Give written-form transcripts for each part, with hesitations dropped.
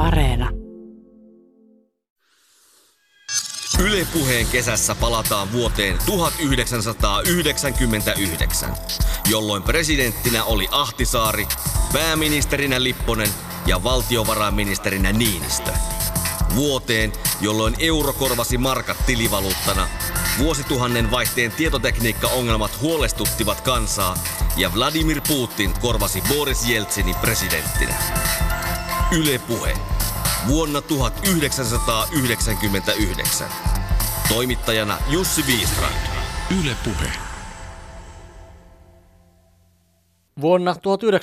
Areena. Yle Puheen kesässä palataan vuoteen 1999, jolloin presidenttinä oli Ahtisaari, pääministerinä Lipponen ja valtiovarainministerinä Niinistö. Vuoteen, jolloin euro korvasi markat tilivaluuttana, vuosituhannen vaihteen tietotekniikkaongelmat huolestuttivat kansaa ja Vladimir Putin korvasi Boris Jeltsinin presidenttinä. Yle Puhe. Vuonna 1999. Toimittajana Jussi Wistrand. Yle Puhe. Vuonna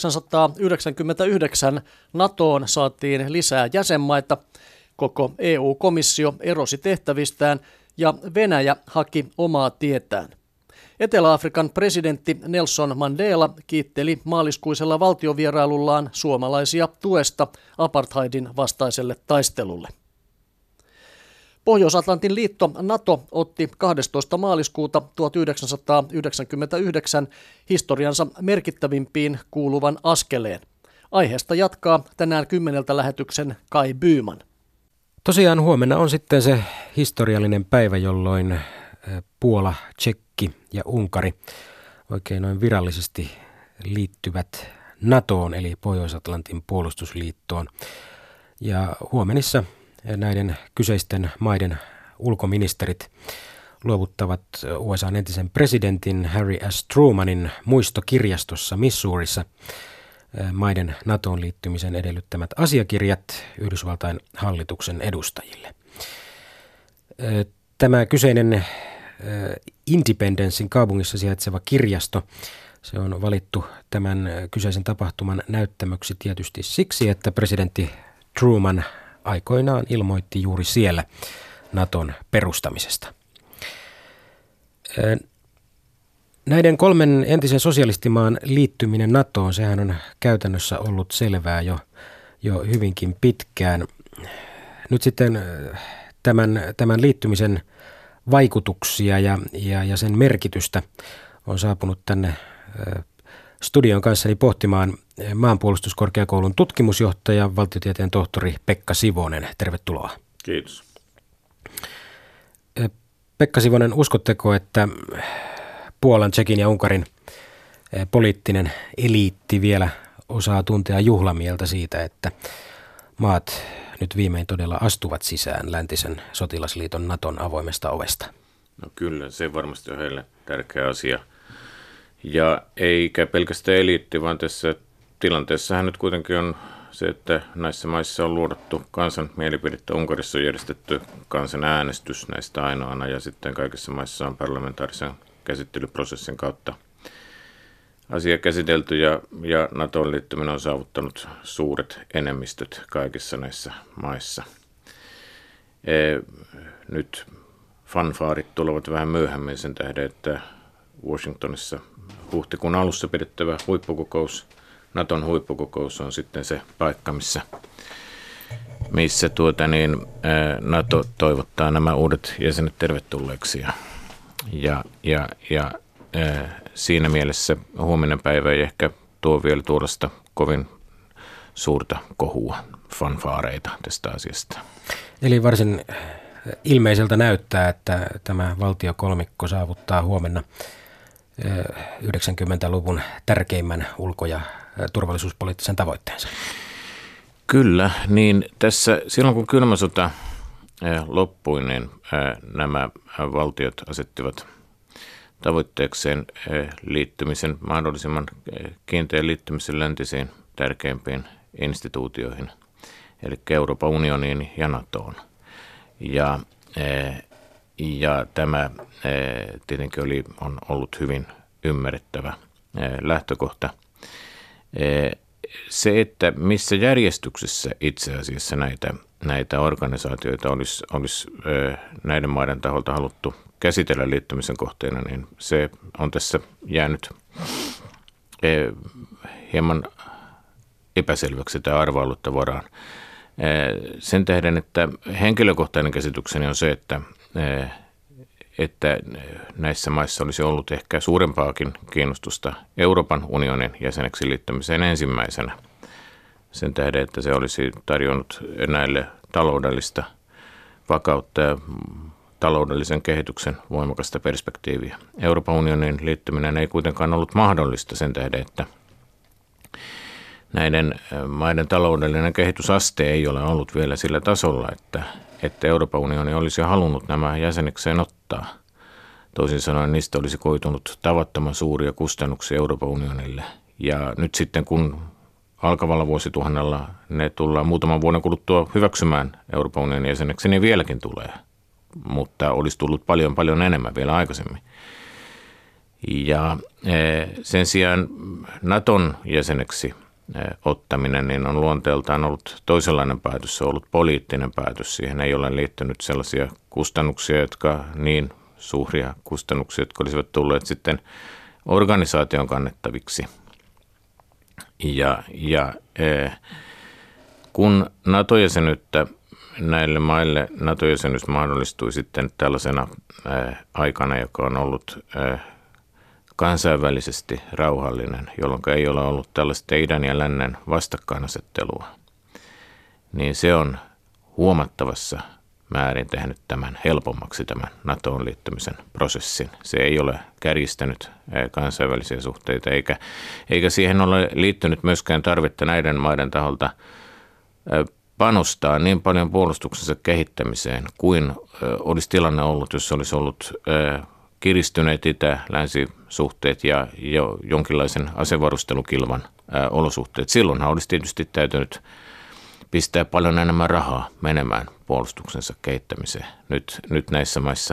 1999 NATOon saatiin lisää jäsenmaita, koko EU-komissio erosi tehtävistään ja Venäjä haki omaa tietään. Etelä-Afrikan presidentti Nelson Mandela kiitteli maaliskuisella valtiovierailullaan suomalaisia tuesta apartheidin vastaiselle taistelulle. Pohjois-Atlantin liitto NATO otti 12. maaliskuuta 1999 historiansa merkittävimpiin kuuluvan askeleen. Aiheesta jatkaa tänään 10 lähetyksen Kai Byman. Tosiaan huomenna on sitten se historiallinen päivä, jolloin Puola, Tšekki ja Unkari oikein noin virallisesti liittyvät NATOon eli Pohjois-Atlantin puolustusliittoon. Ja huomenissa näiden kyseisten maiden ulkoministerit luovuttavat USA:n entisen presidentin Harry S. Trumanin muistokirjastossa Missourissa maiden NATOon liittymisen edellyttämät asiakirjat Yhdysvaltain hallituksen edustajille. Tämä kyseinen Independencein kaupungissa sijaitseva kirjasto, se on valittu tämän kyseisen tapahtuman näyttämöksi tietysti siksi, että presidentti Truman aikoinaan ilmoitti juuri siellä NATOn perustamisesta. Näiden 3 entisen sosialistimaan liittyminen NATOon, sehän on käytännössä ollut selvää jo hyvinkin pitkään. Nyt sitten tämän liittymisen vaikutuksia ja sen merkitystä on saapunut tänne studion kanssani pohtimaan Maanpuolustuskorkeakoulun tutkimusjohtaja, valtiotieteen tohtori Pekka Sivonen. Tervetuloa. Kiitos. Pekka Sivonen, uskotteko, että Puolan, Tšekin ja Unkarin poliittinen eliitti vielä osaa tuntea juhlamieltä siitä, että maat nyt viimein todella astuvat sisään läntisen sotilasliiton NATOn avoimesta ovesta? No kyllä, se varmasti on heille tärkeä asia. Ja eikä pelkästään eliitti, vaan tässä tilanteessahan nyt kuitenkin on se, että näissä maissa on luodattu kansan mielipidettä. Unkarissa on järjestetty kansanäänestys näistä ainoana ja sitten kaikissa maissa on parlamentaarisen käsittelyprosessin kautta asia käsitelty ja NATOon liittyminen on saavuttanut suuret enemmistöt kaikissa näissä maissa. Nyt fanfaarit tulevat vähän myöhemmin sen tähden, että Washingtonissa huhtikuun alussa pidettävä huippukokous, NATOn huippukokous on sitten se paikka, missä NATO toivottaa nämä uudet jäsenet tervetulleeksi. Ja siinä mielessä huominen päivä ei ehkä tuo vielä tuollaista kovin suurta kohua, fanfaareita tästä asiasta. Eli varsin ilmeiseltä näyttää, että tämä valtiokolmikko saavuttaa huomenna 90-luvun tärkeimmän ulko- ja turvallisuuspoliittisen tavoitteensa. Kyllä, niin tässä silloin kun kylmä sota loppui, niin nämä valtiot asettivat tavoitteekseen liittymisen, mahdollisimman kiinteän liittymisen läntisiin tärkeimpiin instituutioihin, eli Euroopan unioniin ja NATOon. Ja tämä tietenkin on ollut hyvin ymmärrettävä lähtökohta. Se, että missä järjestyksessä itse asiassa näitä organisaatioita olisi näiden maiden taholta haluttu käsitellä liittymisen kohteena, niin se on tässä jäänyt hieman epäselväksi tai arvailutta varaan. Sen tähden, että henkilökohtainen käsitykseni on se, että näissä maissa olisi ollut ehkä suurempaakin kiinnostusta Euroopan unionin jäseneksi liittymiseen ensimmäisenä sen tähden, että se olisi tarjonnut näille taloudellista vakautta ja taloudellisen kehityksen voimakasta perspektiiviä. Euroopan unionin liittyminen ei kuitenkaan ollut mahdollista sen tähden, että näiden maiden taloudellinen kehitysaste ei ole ollut vielä sillä tasolla, että Euroopan unioni olisi halunnut nämä jäsenekseen ottaa. Toisin sanoen niistä olisi koitunut tavattoman suuria kustannuksia Euroopan unionille. Ja nyt sitten kun alkavalla vuosituhannella ne tullaan muutaman vuoden kuluttua hyväksymään Euroopan unionin jäseneksi, niin vieläkin tulee. Mutta olisi tullut paljon paljon enemmän vielä aikaisemmin. Ja sen sijaan Naton jäseneksi ottaminen niin on luonteeltaan ollut toisenlainen päätös, se on ollut poliittinen päätös. Siihen ei ole liittynyt sellaisia kustannuksia, niin suuria kustannuksia, jotka olisivat tulleet sitten organisaation kannettaviksi. Ja kun NATO-jäsenyyttä näille maille, NATO-jäsenyys mahdollistui sitten tällaisena aikana, joka on ollut kansainvälisesti rauhallinen, jolloin ei ole ollut tällaista idän ja lännen vastakkainasettelua, niin se on huomattavassa määrin tehnyt tämän helpommaksi tämän NATOon liittymisen prosessin. Se ei ole kärjistänyt kansainvälisiä suhteita, eikä siihen ole liittynyt myöskään tarvetta näiden maiden taholta panostaa niin paljon puolustuksensa kehittämiseen kuin olisi tilanne ollut, jos olisi ollut kiristyneet itä-länsi-suhteet ja jo jonkinlaisen asevarustelukilvan olosuhteet. Silloinhan olisi tietysti täytynyt pistää paljon enemmän rahaa menemään puolustuksensa kehittämiseen. Nyt näissä maissa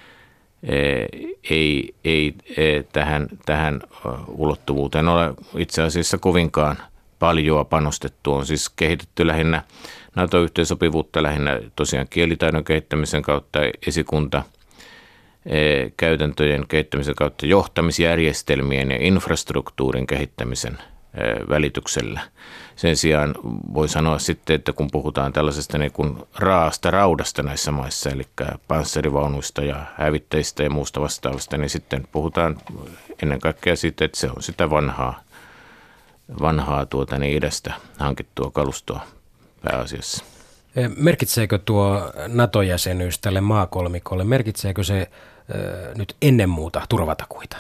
ei tähän ulottuvuuteen ole itse asiassa kovinkaan paljoa panostettu. On siis kehitetty lähinnä NATO-yhteensopivuutta lähinnä tosiaan kielitaidon kehittämisen kautta, esikunta käytäntöjen kehittämisen kautta, johtamisjärjestelmien ja infrastruktuurin kehittämisen välityksellä. Sen sijaan voi sanoa sitten, että kun puhutaan tällaisesta niin kuin raasta raudasta näissä maissa, eli panssarivaunuista ja hävittäjistä ja muusta vastaavasta, niin sitten puhutaan ennen kaikkea siitä, että se on sitä vanhaa idästä hankittua kalustoa pääasiassa. Merkitseekö tuo NATO-jäsenyys tälle maakolmikolle, merkitseekö se nyt ennen muuta turvatakuita?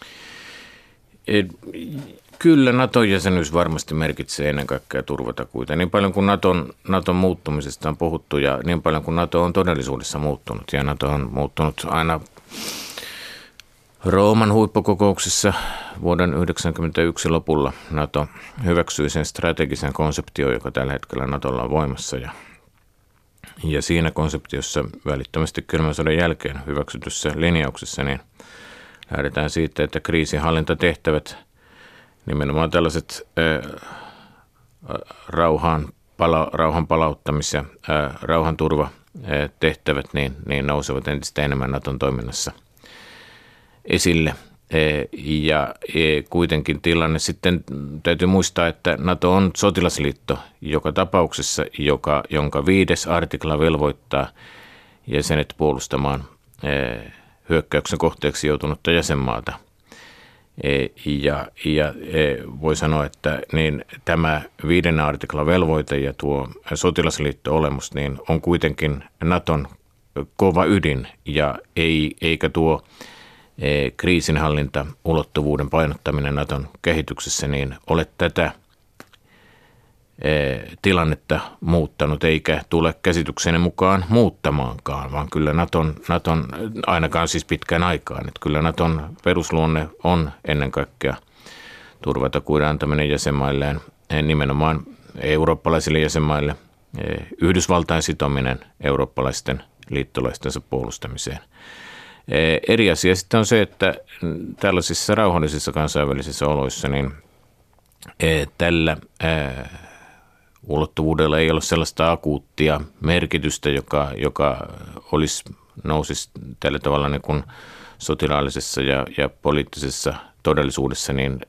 Kyllä NATO-jäsenyys varmasti merkitsee ennen kaikkea turvatakuita. Niin paljon kuin Naton muuttumisesta on puhuttu ja niin paljon kuin NATO on todellisuudessa muuttunut. Ja NATO on muuttunut aina Rooman huippukokouksessa vuoden 1991 lopulla. NATO hyväksyi sen strategisen konseption, joka tällä hetkellä NATOlla on voimassa. Ja siinä konseptiossa välittömästi kylmän sodan jälkeen hyväksytyssä linjauksessa niin lähdetään siitä, että kriisinhallintatehtävät, nimenomaan tällaiset rauhan palauttamis- ja rauhanturvatehtävät niin nousevat entistä enemmän Naton toiminnassa esille. Ja kuitenkin tilanne sitten täytyy muistaa, että NATO on sotilasliitto joka tapauksessa, jonka 5. artikla velvoittaa jäsenet puolustamaan hyökkäyksen kohteeksi joutunutta jäsenmaata. Ja voi sanoa, että niin tämä 5. artikla velvoite ja tuo sotilasliitto-olemus niin on kuitenkin Naton kova ydin ja eikä tuo kriisinhallinta-ulottuvuuden painottaminen Naton kehityksessä niin ole tätä tilannetta muuttanut eikä tule käsitykseni mukaan muuttamaankaan, vaan kyllä Naton ainakaan siis pitkään aikaan, että kyllä Naton perusluonne on ennen kaikkea turvatakuiden antaminen jäsenmailleen, nimenomaan eurooppalaisille jäsenmaille, Yhdysvaltain sitominen eurooppalaisten liittolaistensa puolustamiseen. Eri asia sitten on se, että tällaisissa rauhallisissa kansainvälisissä oloissa niin tällä ulottuvuudella ei ole sellaista akuuttia merkitystä, joka nousisi tällä tavalla niin kuin sotilaallisessa ja poliittisessa todellisuudessa niin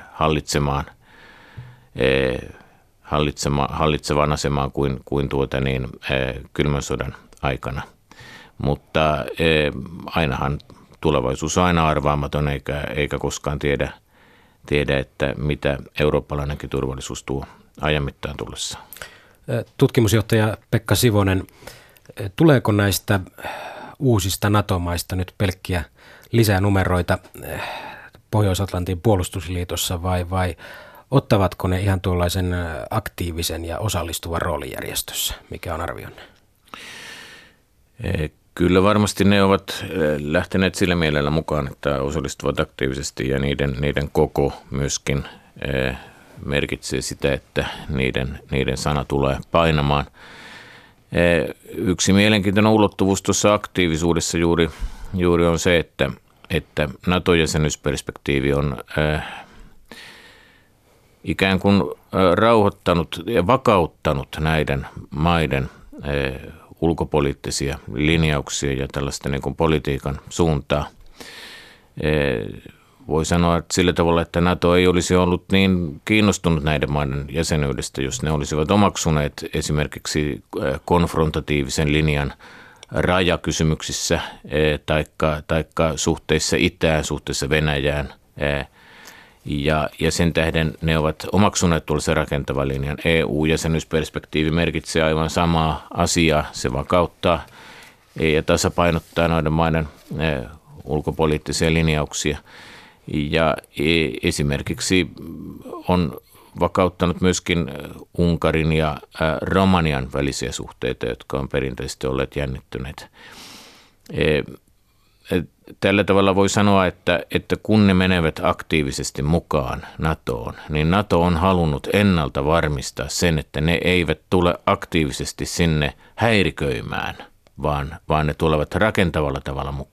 hallitsevaan asemaan kuin kylmän sodan aikana. Mutta ainahan tulevaisuus on aina arvaamaton eikä koskaan tiedä, että mitä eurooppalainenkin turvallisuus tuo ajan mittaan tullessa. Tutkimusjohtaja Pekka Sivonen, tuleeko näistä uusista NATO-maista nyt pelkkiä lisänumeroita Pohjois-Atlantin puolustusliitossa vai ottavatko ne ihan tuollaisen aktiivisen ja osallistuvan roolin järjestössä? Mikä on arvionne? Kyllä varmasti ne ovat lähteneet sillä mielellä mukaan, että osallistuvat aktiivisesti ja niiden koko myöskin merkitsee sitä, että niiden sana tulee painamaan. Yksi mielenkiintoinen ulottuvuus tuossa aktiivisuudessa juuri on se, että NATO-jäsenyysperspektiivi on ikään kuin rauhoittanut ja vakauttanut näiden maiden ulkopoliittisia linjauksia ja tällaista niin kuin politiikan suuntaa. Voi sanoa että sillä tavalla, että NATO ei olisi ollut niin kiinnostunut näiden maiden jäsenyydestä, jos ne olisivat omaksuneet esimerkiksi konfrontatiivisen linjan rajakysymyksissä taikka suhteissa itään, suhteessa Venäjään. Ja sen tähden ne ovat omaksuneet tuollaisen rakentavan linjan. EU-jäsenyysperspektiivi merkitsee aivan samaa asiaa. Se vakauttaa ja tasapainottaa noiden maiden ulkopoliittisia linjauksia. Ja esimerkiksi on vakauttanut myöskin Unkarin ja Romanian välisiä suhteita, jotka on perinteisesti olleet jännittyneet. Tällä tavalla voi sanoa, että kun ne menevät aktiivisesti mukaan NATOon, niin NATO on halunnut ennalta varmistaa sen, että ne eivät tule aktiivisesti sinne häiriköimään, vaan ne tulevat rakentavalla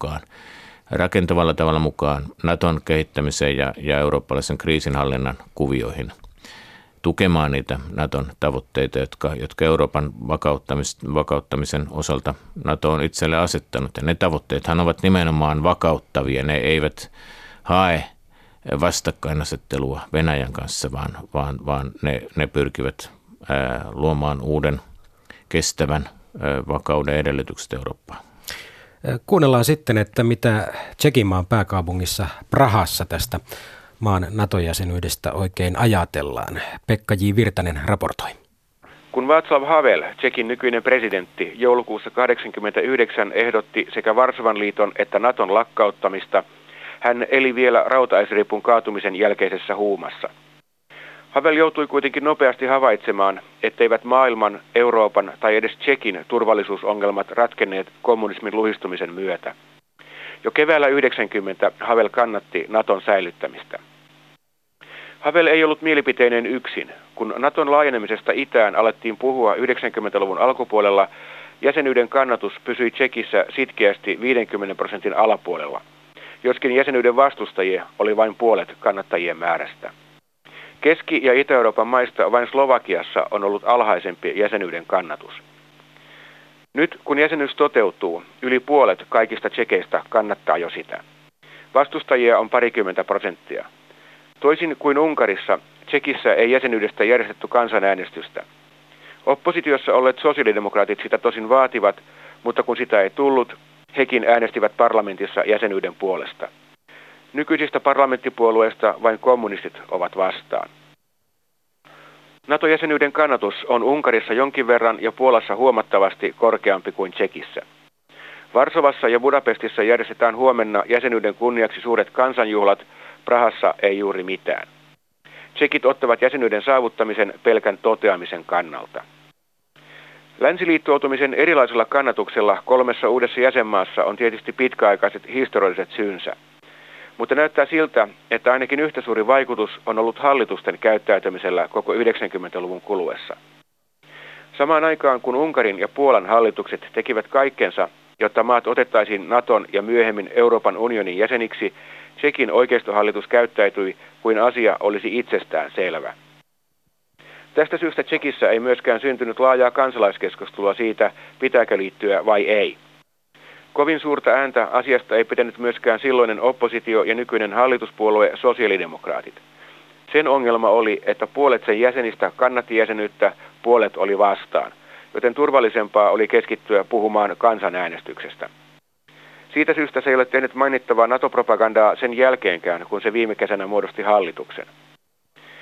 tavalla mukaan NATOn kehittämiseen ja eurooppalaisen kriisinhallinnan kuvioihin tukemaan niitä NATOn tavoitteita, jotka Euroopan vakauttamisen osalta NATO on itselle asettanut. Ja ne tavoitteethan ovat nimenomaan vakauttavia. Ne eivät hae vastakkainasettelua Venäjän kanssa, vaan ne pyrkivät luomaan uuden kestävän vakauden edellytykset Eurooppaan. Kuunnellaan sitten, että mitä Tšekinmaan pääkaupungissa Prahassa tästä maan NATO-jäsenyydestä oikein ajatellaan. Pekka J. Virtanen raportoi. Kun Václav Havel, Tšekin nykyinen presidentti, joulukuussa 1989 ehdotti sekä Varsovan liiton että NATOn lakkauttamista, hän eli vielä rautaesiripun kaatumisen jälkeisessä huumassa. Havel joutui kuitenkin nopeasti havaitsemaan, etteivät maailman, Euroopan tai edes Tšekin turvallisuusongelmat ratkenneet kommunismin luhistumisen myötä. Jo keväällä 90 Havel kannatti NATOn säilyttämistä. Havel ei ollut mielipiteinen yksin. Kun NATOn laajenemisesta itään alettiin puhua 90-luvun alkupuolella, jäsenyyden kannatus pysyi Tšekissä sitkeästi 50% alapuolella, joskin jäsenyyden vastustajia oli vain puolet kannattajien määrästä. Keski- ja Itä-Euroopan maista vain Slovakiassa on ollut alhaisempi jäsenyyden kannatus. Nyt kun jäsenyys toteutuu, yli puolet kaikista tšekeistä kannattaa jo sitä. Vastustajia on 20%. Toisin kuin Unkarissa, Tšekissä ei jäsenyydestä järjestetty kansanäänestystä. Oppositiossa olleet sosiaalidemokraatit sitä tosin vaativat, mutta kun sitä ei tullut, hekin äänestivät parlamentissa jäsenyyden puolesta. Nykyisistä parlamenttipuolueista vain kommunistit ovat vastaan. NATO-jäsenyyden kannatus on Unkarissa jonkin verran ja Puolassa huomattavasti korkeampi kuin Tšekissä. Varsovassa ja Budapestissa järjestetään huomenna jäsenyyden kunniaksi suuret kansanjuhlat, Prahassa ei juuri mitään. Tšekit ottavat jäsenyyden saavuttamisen pelkän toteamisen kannalta. Länsiliittoutumisen erilaisella kannatuksella 3 uudessa jäsenmaassa on tietysti pitkäaikaiset historialliset syynsä. Mutta näyttää siltä, että ainakin yhtä suuri vaikutus on ollut hallitusten käyttäytymisellä koko 90-luvun kuluessa. Samaan aikaan kun Unkarin ja Puolan hallitukset tekivät kaikkensa, jotta maat otettaisiin NATOn ja myöhemmin Euroopan unionin jäseniksi, Tšekin oikeistohallitus käyttäytyi kuin asia olisi itsestään selvä. Tästä syystä Tšekissä ei myöskään syntynyt laajaa kansalaiskeskustelua siitä, pitääkö liittyä vai ei. Kovin suurta ääntä asiasta ei pitänyt myöskään silloinen oppositio ja nykyinen hallituspuolue sosiaalidemokraatit. Sen ongelma oli, että puolet sen jäsenistä kannatti jäsenyyttä, puolet oli vastaan, joten turvallisempaa oli keskittyä puhumaan kansanäänestyksestä. Siitä syystä se ei ole tehnyt mainittavaa NATO-propagandaa sen jälkeenkään, kun se viime kesänä muodosti hallituksen.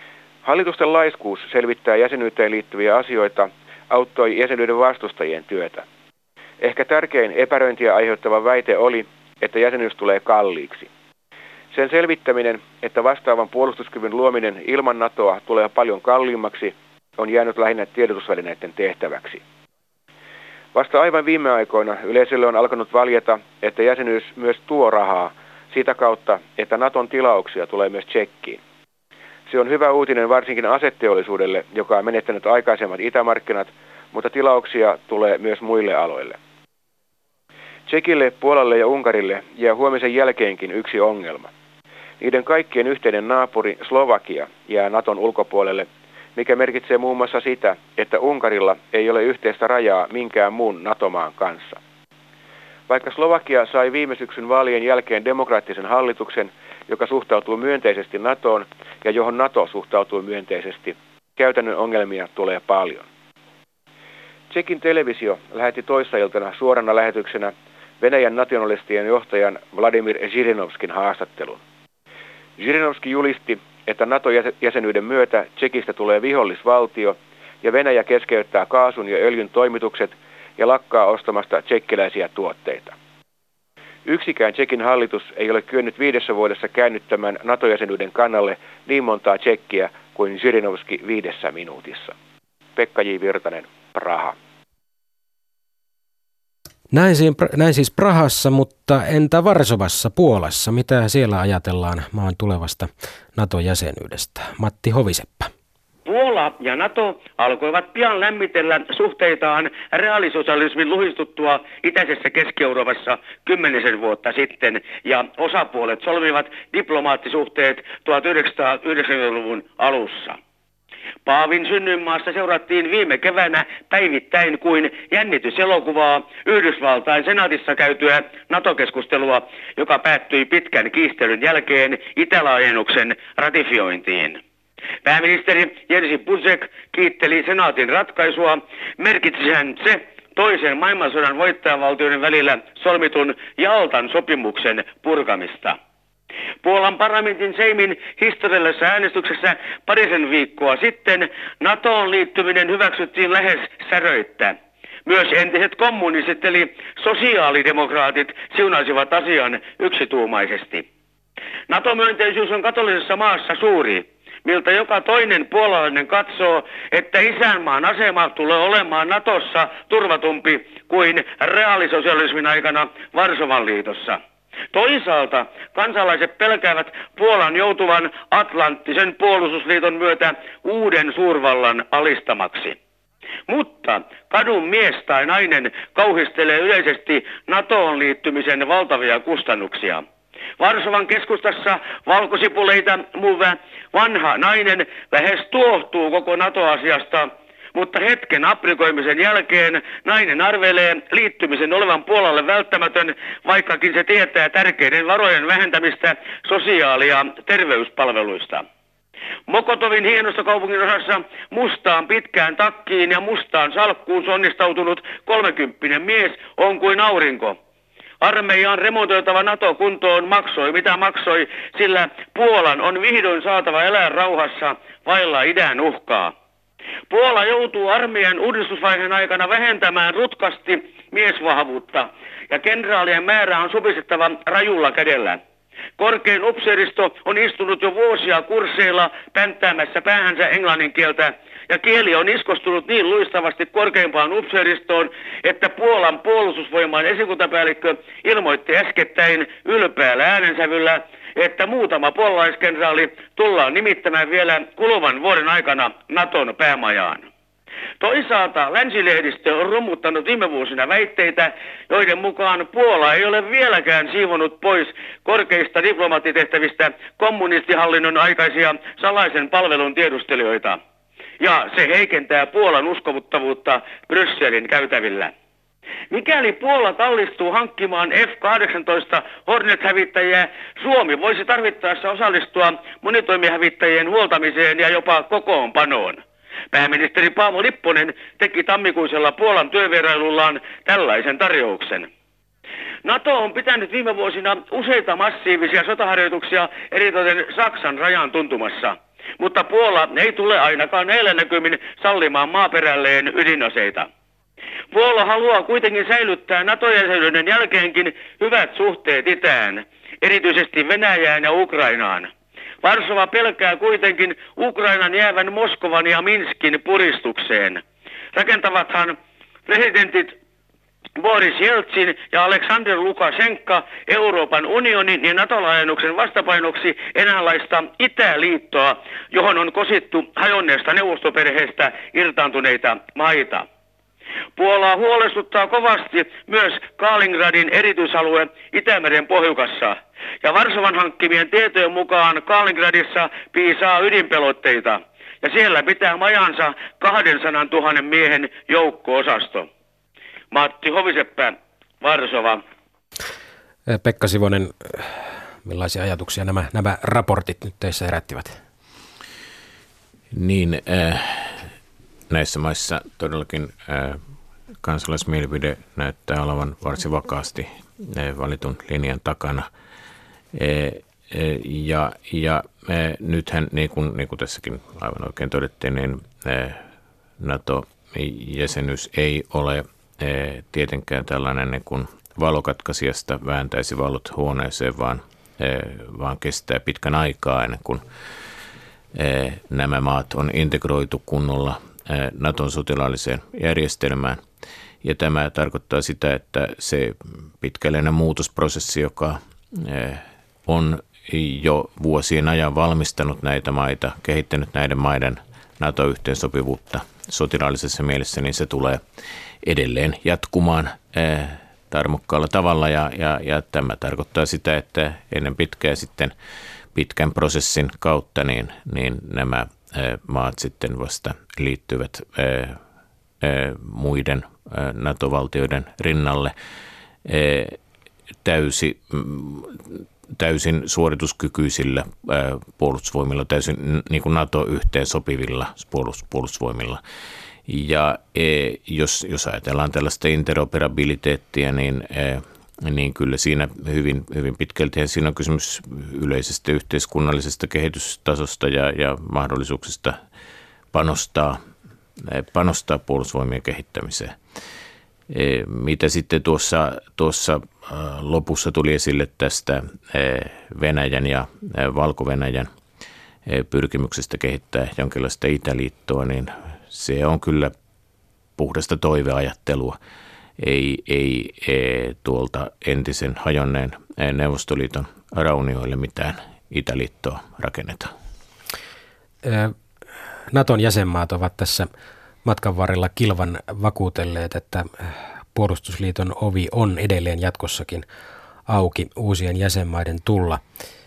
Hallitusten laiskuus selvittää jäsenyyteen liittyviä asioita auttoi jäsenyyden vastustajien työtä. Ehkä tärkein epäröintiä aiheuttava väite oli, että jäsenyys tulee kalliiksi. Sen selvittäminen, että vastaavan puolustuskyvyn luominen ilman NATOa tulee paljon kalliimmaksi, on jäänyt lähinnä tiedotusvälineiden tehtäväksi. Vasta aivan viime aikoina yleisölle on alkanut valjeta, että jäsenyys myös tuo rahaa sitä kautta, että NATOn tilauksia tulee myös Tšekkiin. Se on hyvä uutinen varsinkin aseteollisuudelle, joka on menettänyt aikaisemmat itämarkkinat, mutta tilauksia tulee myös muille aloille. Tšekille, Puolalle ja Unkarille jää huomisen jälkeenkin yksi ongelma. Niiden kaikkien yhteinen naapuri Slovakia jää NATOn ulkopuolelle, mikä merkitsee muun muassa sitä, että Unkarilla ei ole yhteistä rajaa minkään muun NATO-maan kanssa. Vaikka Slovakia sai viime syksyn vaalien jälkeen demokraattisen hallituksen, joka suhtautuu myönteisesti NATOon ja johon NATO suhtautuu myönteisesti, käytännön ongelmia tulee paljon. Tšekin televisio lähetti toissailtana suorana lähetyksenä Venäjän nationalistien johtajan Vladimir Žirinovskin haastattelun. Žirinovski julisti, että NATO-jäsenyyden myötä Tšekistä tulee vihollisvaltio ja Venäjä keskeyttää kaasun ja öljyn toimitukset ja lakkaa ostamasta tšekkiläisiä tuotteita. Yksikään Tšekin hallitus ei ole kyennyt 5 vuodessa käännyttämään NATO-jäsenyyden kannalle niin montaa tšekkiä kuin Žirinovski 5 minuutissa. Pekka J. Virtanen, Praha. Näin siis Prahassa, mutta entä Varsovassa, Puolassa? Mitä siellä ajatellaan maan tulevasta NATO-jäsenyydestä? Matti Hoviseppä. Puola ja NATO alkoivat pian lämmitellä suhteitaan reaalisosialismin luhistuttua itäisessä Keski-Euroopassa 10 vuotta sitten, ja osapuolet solmivat diplomaattisuhteet 1990-luvun alussa. Paavin synnyinmaassa seurattiin viime keväänä päivittäin kuin jännityselokuvaa Yhdysvaltain senaatissa käytyä NATO-keskustelua, joka päättyi pitkän kiistelyn jälkeen itälaajennuksen ratifiointiin. Pääministeri Jerzy Buzek kiitteli senaatin ratkaisua, merkitsihän se toisen maailmansodan voittajavaltioiden välillä solmitun Jaltan sopimuksen purkamista. Puolan parlamentin Seimin historiallisessa äänestyksessä parisen viikkoa sitten NATOon liittyminen hyväksyttiin lähes säröittä. Myös entiset kommunistit eli sosiaalidemokraatit siunasivat asian yksituumaisesti. NATO-myönteisyys on katolisessa maassa suuri, miltä joka toinen puolalainen katsoo, että isänmaan asema tulee olemaan NATOssa turvatumpi kuin reaalisosialismin aikana Varsovan liitossa. Toisaalta kansalaiset pelkäävät Puolan joutuvan Atlanttisen puolustusliiton myötä uuden suurvallan alistamaksi. Mutta kadun mies tai nainen kauhistelee yleisesti NATOon liittymisen valtavia kustannuksia. Varsovan keskustassa valkosipuleita myyvä vanha nainen lähes tuohtuu koko NATO-asiasta, mutta hetken aprikoimisen jälkeen nainen arvelee liittymisen olevan Puolalle välttämätön, vaikkakin se tietää tärkeiden varojen vähentämistä sosiaali- ja terveyspalveluista. Mokotovin hienossa kaupungin osassa mustaan pitkään takkiin ja mustaan salkkuun sonnistautunut 30 mies on kuin aurinko. Armeijan remontoitava NATO kuntoon maksoi mitä maksoi, sillä Puolan on vihdoin saatava elää rauhassa vailla idän uhkaa. Puola joutuu armeijan uudistusvaiheen aikana vähentämään rutkasti miesvahvuutta ja kenraalien määrä on supistettava rajulla kädellä. Korkein upseeristo on istunut jo vuosia kursseilla pänttäämässä päähänsä englannin kieltä ja kieli on iskostunut niin luistavasti korkeimpaan upseeristoon, että Puolan puolustusvoiman esikuntapäällikkö ilmoitti äskettäin ylpeällä äänensävyllä, että muutama puolalaiskenraali tullaan nimittämään vielä kuluvan vuoden aikana NATOn päämajaan. Toisaalta länsilehdistö on rummuttanut viime vuosina väitteitä, joiden mukaan Puola ei ole vieläkään siivonut pois korkeista diplomaattitehtävistä kommunistihallinnon aikaisia salaisen palvelun tiedustelijoita. Ja se heikentää Puolan uskovuttavuutta Brysselin käytävillä. Mikäli Puola tallistuu hankkimaan F-18 Hornet-hävittäjiä, Suomi voisi tarvittaessa osallistua monitoimihävittäjien huoltamiseen ja jopa kokoonpanoon. Pääministeri Paavo Lipponen teki tammikuisella Puolan työvierailullaan tällaisen tarjouksen. NATO on pitänyt viime vuosina useita massiivisia sotaharjoituksia eritoten Saksan rajan tuntumassa. Mutta Puola ei tule ainakaan näillä näkymin sallimaan maaperälleen ydinaseita. Puola haluaa kuitenkin säilyttää NATO-jäsenyyden jälkeenkin hyvät suhteet itään, erityisesti Venäjään ja Ukrainaan. Varsova pelkää kuitenkin Ukrainan jäävän Moskovan ja Minskin puristukseen. Rakentavathan presidentit Boris Jeltsin ja Alexander Lukashenka Euroopan unionin ja NATO-laajennuksen vastapainoksi eräänlaista Itäliittoa, johon on kosittu hajonneesta neuvostoperheestä irtaantuneita maita. Puolaa huolestuttaa kovasti myös Kaliningradin erityisalue Itämeren pohjukassa. Ja Varsovan hankkimien tietojen mukaan Kaliningradissa piisaa ydinpelotteita. Ja siellä pitää majansa 200 000 miehen joukko-osasto. Matti Hoviseppä, Varsova. Pekka Sivonen, millaisia ajatuksia nämä raportit nyt teissä herättivät? Niin, näissä maissa todellakin kansalaismielipide näyttää olevan varsin vakaasti valitun linjan takana. Ja nythän, niin kuin tässäkin aivan oikein todettiin, niin NATO-jäsenyys ei ole tietenkään tällainen niin kuin valokatkaisijasta vääntäisi valot huoneeseen, vaan kestää pitkän aikaa ennen kuin nämä maat on integroitu kunnolla Naton sotilaalliseen järjestelmään. Ja tämä tarkoittaa sitä, että se pitkällinen muutosprosessi, joka on jo vuosien ajan valmistanut näitä maita, kehittänyt näiden maiden NATO-yhteensopivuutta sotilaallisessa mielessä, niin se tulee edelleen jatkumaan tarmokkaalla tavalla. Ja tämä tarkoittaa sitä, että ennen pitkää sitten pitkän prosessin kautta niin nämä maat sitten vasta liittyvät muiden NATO-valtioiden rinnalle täysin suorituskykyisillä puolustusvoimilla, täysin niin kuin NATO-yhteen sopivilla puolustusvoimilla. Ja jos ajatellaan tällaista interoperabiliteettia, niin kyllä siinä hyvin pitkälti siinä on kysymys yleisestä yhteiskunnallisesta kehitystasosta ja mahdollisuuksista panostaa puolustusvoimien kehittämiseen. Mitä sitten tuossa lopussa tuli esille tästä Venäjän ja Valko-Venäjän pyrkimyksestä kehittää jonkinlaista Itäliittoa, niin se on kyllä puhdasta toiveajattelua. Ei tuolta entisen hajonneen Neuvostoliiton raunioille mitään Itäliittoa rakenneta. Naton jäsenmaat ovat tässä matkan varrella kilvan vakuutelleet, että puolustusliiton ovi on edelleen jatkossakin auki uusien jäsenmaiden tulla.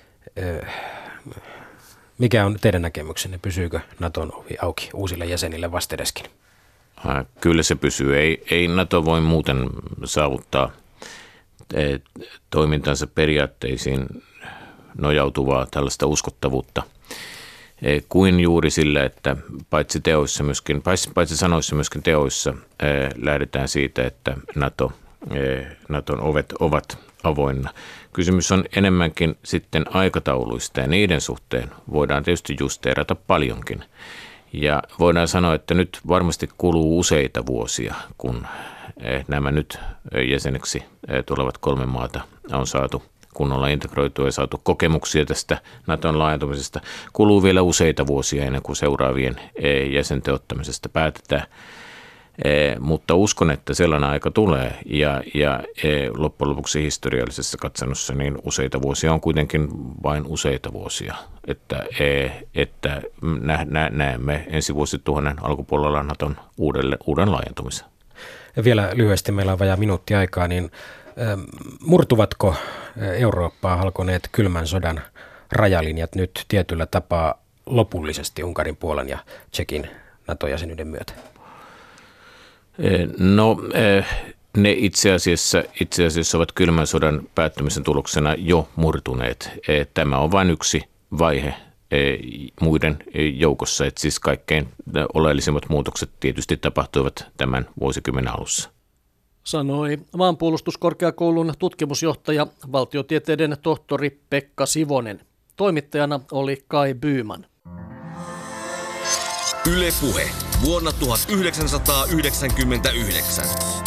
Mikä on teidän näkemyksenne? Pysyykö Naton ovi auki uusille jäsenille vastedeskin? Kyllä se pysyy. Ei NATO voi muuten saavuttaa toimintansa periaatteisiin nojautuvaa tällaista uskottavuutta kuin juuri sillä, että paitsi sanoissa myöskin teoissa lähdetään siitä, että Naton ovet ovat avoinna. Kysymys on enemmänkin sitten aikatauluista ja niiden suhteen voidaan tietysti justeerata paljonkin. Ja voidaan sanoa, että nyt varmasti kuluu useita vuosia, kun nämä nyt jäseneksi tulevat 3 maata on saatu kunnolla integroitua ja saatu kokemuksia tästä Naton laajentumisesta. Kuluu vielä useita vuosia ennen kuin seuraavien jäsenten ottamisesta päätetään. Mutta uskon, että sellainen aika tulee ja loppujen lopuksi historiallisessa katsannossa niin useita vuosia on kuitenkin vain useita vuosia, että näemme ensi vuosituhannen alkupuolella Naton uuden laajentumisen. Ja vielä lyhyesti, meillä on vajaa minuutti aikaa, niin murtuvatko Eurooppaa halkoneet kylmän sodan rajalinjat nyt tietyllä tapaa lopullisesti Unkarin, Puolan ja Tšekin NATO-jäsenyyden myötä? No, ne itse asiassa ovat kylmän sodan päättymisen tuloksena jo murtuneet. Tämä on vain yksi vaihe muiden joukossa, että siis kaikkein oleellisimmat muutokset tietysti tapahtuivat tämän vuosikymmenen alussa. Sanoi Maanpuolustuskorkeakoulun tutkimusjohtaja, valtiotieteiden tohtori Pekka Sivonen. Toimittajana oli Kai Byyman. Yle Puhe. Vuonna 1999.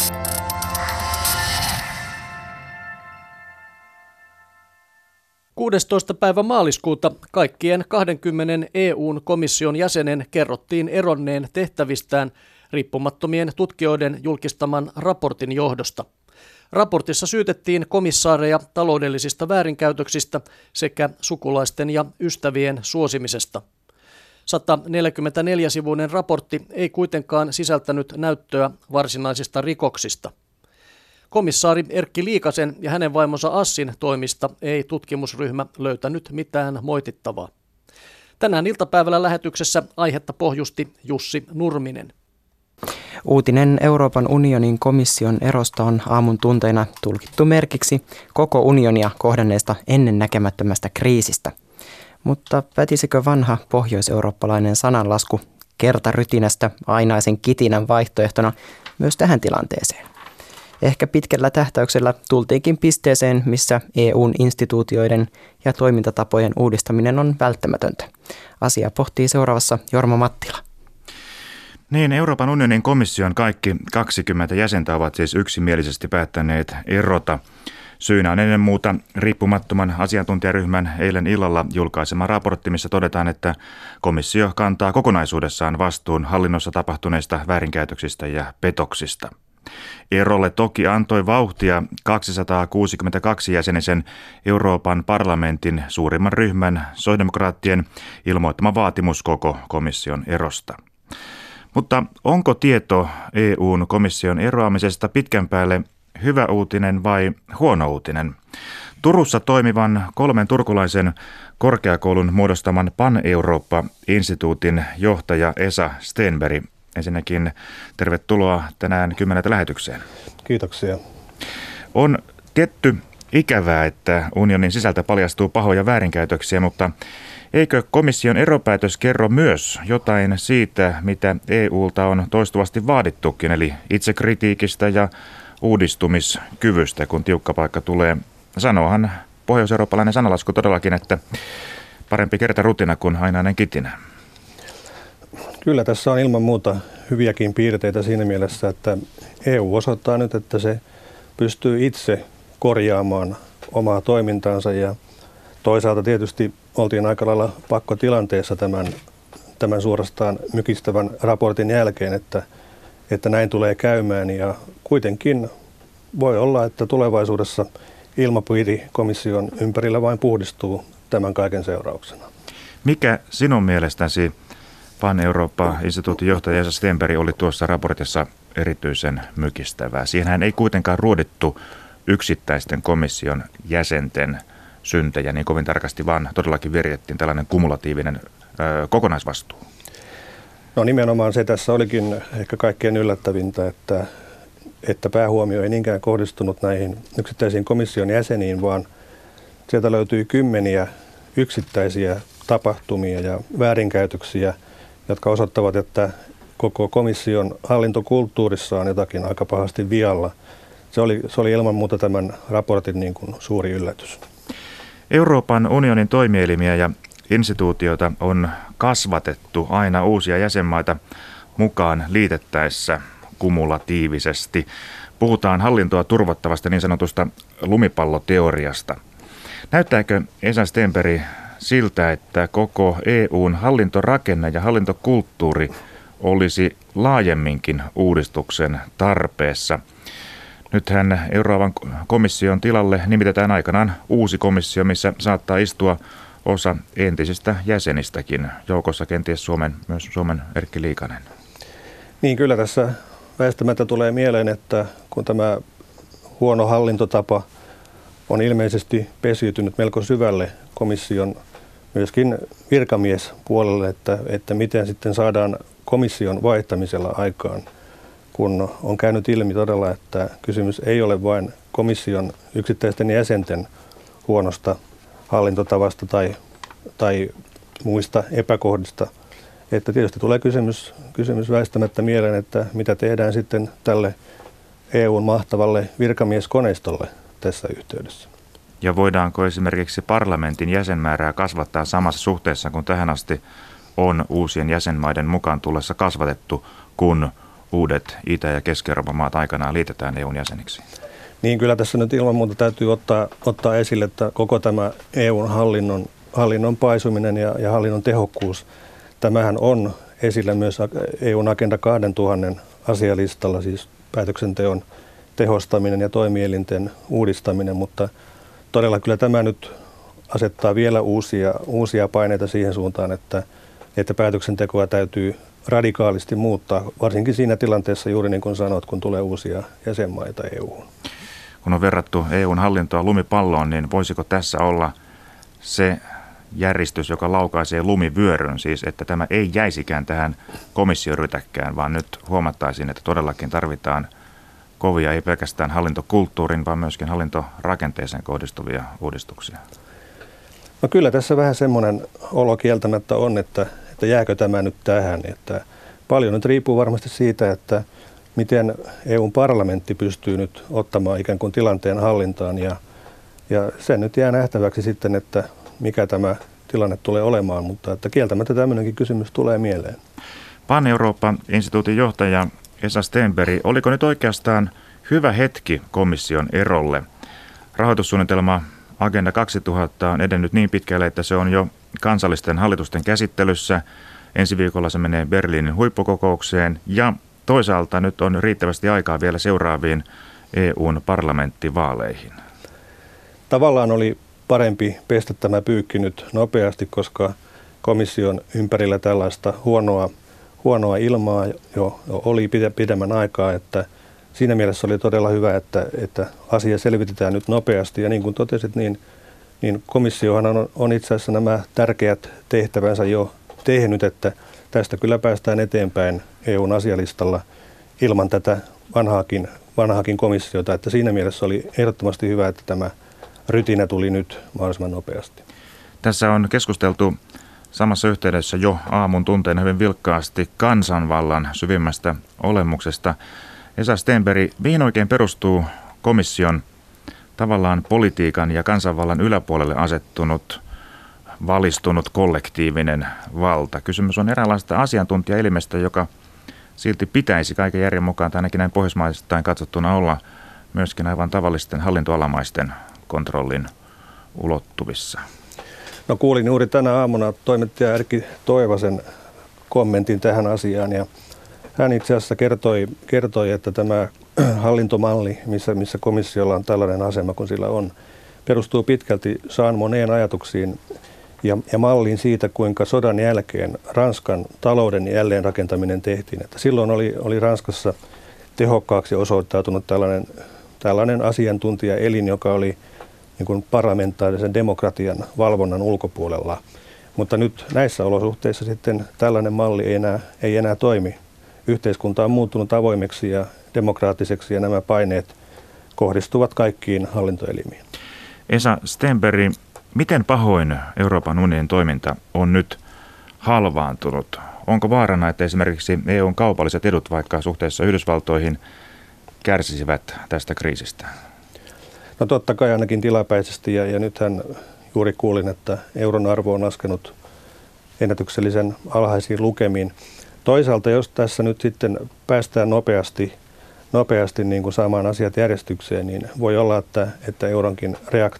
Päivä maaliskuuta kaikkien 20 EU:n komission jäsenen kerrottiin eronneen tehtävistään riippumattomien tutkijoiden julkistaman raportin johdosta. Raportissa syytettiin komissaareja taloudellisista väärinkäytöksistä sekä sukulaisten ja ystävien suosimisesta. 144-sivuinen raportti ei kuitenkaan sisältänyt näyttöä varsinaisista rikoksista. Komissaari Erkki Liikasen ja hänen vaimonsa Assin toimista ei tutkimusryhmä löytänyt mitään moitittavaa. Tänään iltapäivällä lähetyksessä aihetta pohjusti Jussi Nurminen. Uutinen Euroopan unionin komission erosta on aamun tunteina tulkittu merkiksi koko unionia kohdanneesta ennennäkemättömästä kriisistä. Mutta pätisikö vanha pohjoiseurooppalainen sananlasku kertarytinästä ainaisen kitinän vaihtoehtona myös tähän tilanteeseen? Ehkä pitkällä tähtäyksellä tultiinkin pisteeseen, missä EUn instituutioiden ja toimintatapojen uudistaminen on välttämätöntä. Asia pohtii seuraavassa Jorma Mattila. Niin, Euroopan unionin komission kaikki 20 jäsentä ovat siis yksimielisesti päättäneet erota. Syynä on ennen muuta riippumattoman asiantuntijaryhmän eilen illalla julkaisema raportti, missä todetaan, että komissio kantaa kokonaisuudessaan vastuun hallinnossa tapahtuneista väärinkäytöksistä ja petoksista. Erolle toki antoi vauhtia 262 jäsenisen Euroopan parlamentin suurimman ryhmän, sosiaalidemokraattien, ilmoittama vaatimus koko komission erosta. Mutta onko tieto EUn komission eroamisesta pitkän päälle hyvä uutinen vai huono uutinen? Turussa toimivan 3 turkulaisen korkeakoulun muodostaman Pan-Eurooppa-instituutin johtaja Esa Stenberg. Ensinnäkin tervetuloa tänään 10 lähetykseen. Kiitoksia. On tietty ikävää, että unionin sisältä paljastuu pahoja väärinkäytöksiä, mutta eikö komission eropäätös kerro myös jotain siitä, mitä EUlta on toistuvasti vaadittukin, eli itsekritiikistä ja uudistumiskyvystä, kun tiukka paikka tulee? Sanoohan pohjois-eurooppalainen sanalasku todellakin, että parempi kertarutina kuin ainainen kitinä. Kyllä tässä on ilman muuta hyviäkin piirteitä siinä mielessä, että EU osoittaa nyt, että se pystyy itse korjaamaan omaa toimintaansa ja toisaalta tietysti oltiin aika lailla pakkotilanteessa tämän suorastaan mykistävän raportin jälkeen, että näin tulee käymään ja kuitenkin voi olla, että tulevaisuudessa ilmapiiri komission ympärillä vain puhdistuu tämän kaiken seurauksena. Mikä sinun mielestäsi Pan-Eurooppa-instituutin johtaja Esa Stenberg oli tuossa raportissa erityisen mykistävää? Siihenhän ei kuitenkaan ruodittu yksittäisten komission jäsenten syntejä niin kovin tarkasti, vaan todellakin viritettiin tällainen kumulatiivinen kokonaisvastuu. No nimenomaan se tässä olikin ehkä kaikkein yllättävintä, että päähuomio ei niinkään kohdistunut näihin yksittäisiin komission jäseniin, vaan sieltä löytyi 10 yksittäisiä tapahtumia ja väärinkäytöksiä, jotka osoittavat, että koko komission hallintokulttuurissa on jotakin aika pahasti vialla. Se oli ilman muuta tämän raportin niin kuin suuri yllätys. Euroopan unionin toimielimiä ja instituutioita on kasvatettu aina uusia jäsenmaita mukaan liitettäessä kumulatiivisesti. Puhutaan hallintoa turvattavasta niin sanotusta lumipalloteoriasta. Näyttääkö Esa Stenberg siltä, että koko EUn hallintorakenne ja hallintokulttuuri olisi laajemminkin uudistuksen tarpeessa? Nythän Euroopan komission tilalle nimitetään aikanaan uusi komissio, missä saattaa istua osa entisistä jäsenistäkin. Joukossa kenties myös Suomen Erkki Liikanen. Niin kyllä tässä väistämättä tulee mieleen, että kun tämä huono hallintotapa on ilmeisesti pesiytynyt melko syvälle komission myöskin virkamiespuolelle, että miten sitten saadaan komission vaihtamisella aikaan, kun on käynyt ilmi todella, että kysymys ei ole vain komission yksittäisten jäsenten huonosta hallintotavasta tai muista epäkohdista. Että tietysti tulee kysymys väistämättä mieleen, että mitä tehdään sitten tälle EUn mahtavalle virkamieskoneistolle tässä yhteydessä. Ja voidaanko esimerkiksi parlamentin jäsenmäärää kasvattaa samassa suhteessa kuin tähän asti on uusien jäsenmaiden mukaan tullessa kasvatettu, kun uudet Itä- ja Keski-Euroopan maat aikanaan liitetään EUn jäseniksi? Niin kyllä tässä nyt ilman muuta täytyy ottaa esille, että koko tämä EUn hallinnon paisuminen ja hallinnon tehokkuus, tämähän on esillä myös EUn Agenda 2000 asialistalla, siis päätöksenteon tehostaminen ja toimielinten uudistaminen, mutta todella kyllä tämä nyt asettaa vielä uusia paineita siihen suuntaan, että päätöksentekoa täytyy radikaalisti muuttaa, varsinkin siinä tilanteessa juuri niin kuin sanot, kun tulee uusia jäsenmaita EU:hun. Kun on verrattu EUn hallintoa lumipalloon, niin voisiko tässä olla se järjestys, joka laukaisee lumivyöryn, siis että tämä ei jäisikään tähän komissiorytäkkään, vaan nyt huomattaisiin, että todellakin tarvitaan kovia, ei pelkästään hallintokulttuurin, vaan myöskin hallintorakenteeseen kohdistuvia uudistuksia? No kyllä tässä vähän semmoinen olo kieltämättä on, että jääkö tämä nyt tähän. Että paljon nyt riippuu varmasti siitä, että miten EUn parlamentti pystyy nyt ottamaan ikään kuin tilanteen hallintaan ja se nyt jää nähtäväksi sitten, että mikä tämä tilanne tulee olemaan, mutta että kieltämättä tämmöinenkin kysymys tulee mieleen. Pan-Eurooppa-instituutin johtaja Esa Stenberg, oliko nyt oikeastaan hyvä hetki komission erolle? Rahoitussuunnitelma Agenda 2000 on edennyt niin pitkälle, että se on jo kansallisten hallitusten käsittelyssä. Ensi viikolla se menee Berliinin huippukokoukseen ja toisaalta nyt on riittävästi aikaa vielä seuraaviin EUn parlamenttivaaleihin. Tavallaan oli parempi pestä tämä pyykki nyt nopeasti, koska komission ympärillä tällaista huonoa ilmaa jo oli pidemmän aikaa, että siinä mielessä oli todella hyvä, että asia selvitetään nyt nopeasti ja niin kuin totesit, niin komissiohan on itse asiassa nämä tärkeät tehtävänsä jo tehnyt, että tästä kyllä päästään eteenpäin EUn asialistalla ilman tätä vanhaakin komissiota, että siinä mielessä oli ehdottomasti hyvä, että tämä rytinä tuli nyt mahdollisimman nopeasti. Tässä on keskusteltu samassa yhteydessä jo aamun tunteina hyvin vilkkaasti kansanvallan syvimmästä olemuksesta. Esa Stenberg, mihin oikein perustuu komission tavallaan politiikan ja kansanvallan yläpuolelle asettunut, valistunut kollektiivinen valta? Kysymys on eräänlaista asiantuntijaelimestä, joka silti pitäisi kaiken järjen mukaan, tai ainakin näin pohjoismaisittain katsottuna, olla myöskin aivan tavallisten hallintoalamaisten kontrollin ulottuvissa. No kuulin juuri tänä aamuna toimittaja Erkki Toivasen kommentin tähän asiaan ja hän itse asiassa kertoi, että tämä hallintomalli, missä komissiolla on tällainen asema kuin sillä on, perustuu pitkälti Jean Monnetin ajatuksiin ja malliin siitä, kuinka sodan jälkeen Ranskan talouden jälleenrakentaminen tehtiin. Että silloin oli Ranskassa tehokkaaksi osoittautunut tällainen asiantuntijaelin, joka oli niin kuin parlamentaarisen demokratian valvonnan ulkopuolella. Mutta nyt näissä olosuhteissa sitten tällainen malli ei enää toimi. Yhteiskunta on muuttunut avoimeksi ja demokraattiseksi ja nämä paineet kohdistuvat kaikkiin hallintoelimiin. Esa Stenberg, miten pahoin Euroopan unionin toiminta on nyt halvaantunut? Onko vaarana, että esimerkiksi EUn kaupalliset edut vaikka suhteessa Yhdysvaltoihin kärsisivät tästä kriisistä? No totta kai ainakin tilapäisesti ja nythän juuri kuulin, että euron arvo on laskenut ennätyksellisen alhaisiin lukemiin. Toisaalta jos tässä nyt sitten päästään nopeasti niin kuin saamaan asiat järjestykseen, niin voi olla, että euronkin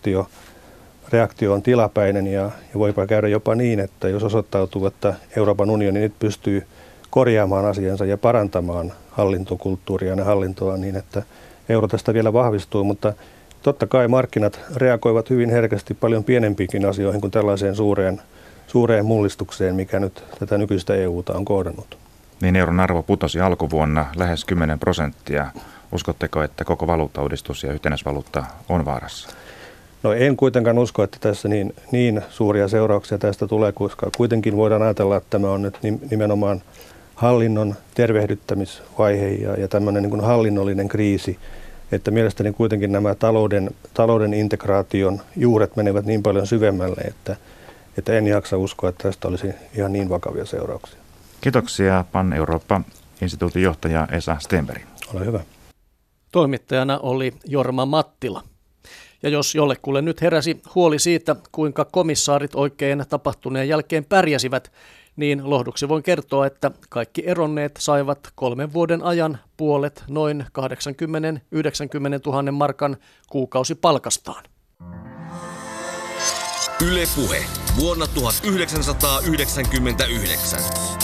reaktio on tilapäinen ja voipa käydä jopa niin, että jos osoittautuu, että Euroopan unioni nyt pystyy korjaamaan asiansa ja parantamaan hallintokulttuuria ja hallintoa niin, että euro tästä vielä vahvistuu, mutta totta kai markkinat reagoivat hyvin herkästi paljon pienempiinkin asioihin kuin tällaiseen suureen mullistukseen, mikä nyt tätä nykyistä EUta on kohdannut. Niin euron arvo putosi alkuvuonna lähes 10%. Uskotteko, että koko valuuttauudistus ja yhtenäisvaluutta on vaarassa? No en kuitenkaan usko, että tässä niin suuria seurauksia tästä tulee, koska kuitenkin voidaan ajatella, että tämä on nyt nimenomaan hallinnon tervehdyttämisvaihe ja tämmöinen niin kuin hallinnollinen kriisi. Että mielestäni kuitenkin nämä talouden integraation juuret menevät niin paljon syvemmälle, että en jaksa uskoa, että tästä olisi ihan niin vakavia seurauksia. Kiitoksia Pan-Eurooppa-instituutin johtaja Esa Stenberg. Ole hyvä. Toimittajana oli Jorma Mattila. Ja jos jollekulle nyt heräsi huoli siitä, kuinka komissaarit oikein tapahtuneen jälkeen pärjäsivät, niin lohduksi voin kertoa, että kaikki eronneet saivat 3 vuoden ajan puolet noin 80-90 000 markan kuukausipalkastaan. Yle Puhe vuonna 1999.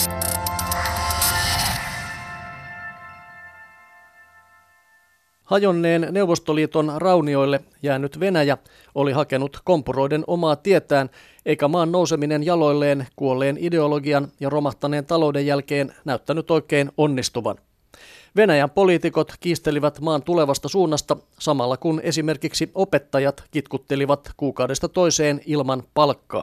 Hajonneen Neuvostoliiton raunioille jäänyt Venäjä oli hakenut kompuroiden omaa tietään, eikä maan nouseminen jaloilleen kuolleen ideologian ja romahtaneen talouden jälkeen näyttänyt oikein onnistuvan. Venäjän poliitikot kiistelivät maan tulevasta suunnasta samalla kun esimerkiksi opettajat kitkuttelivat kuukaudesta toiseen ilman palkkaa.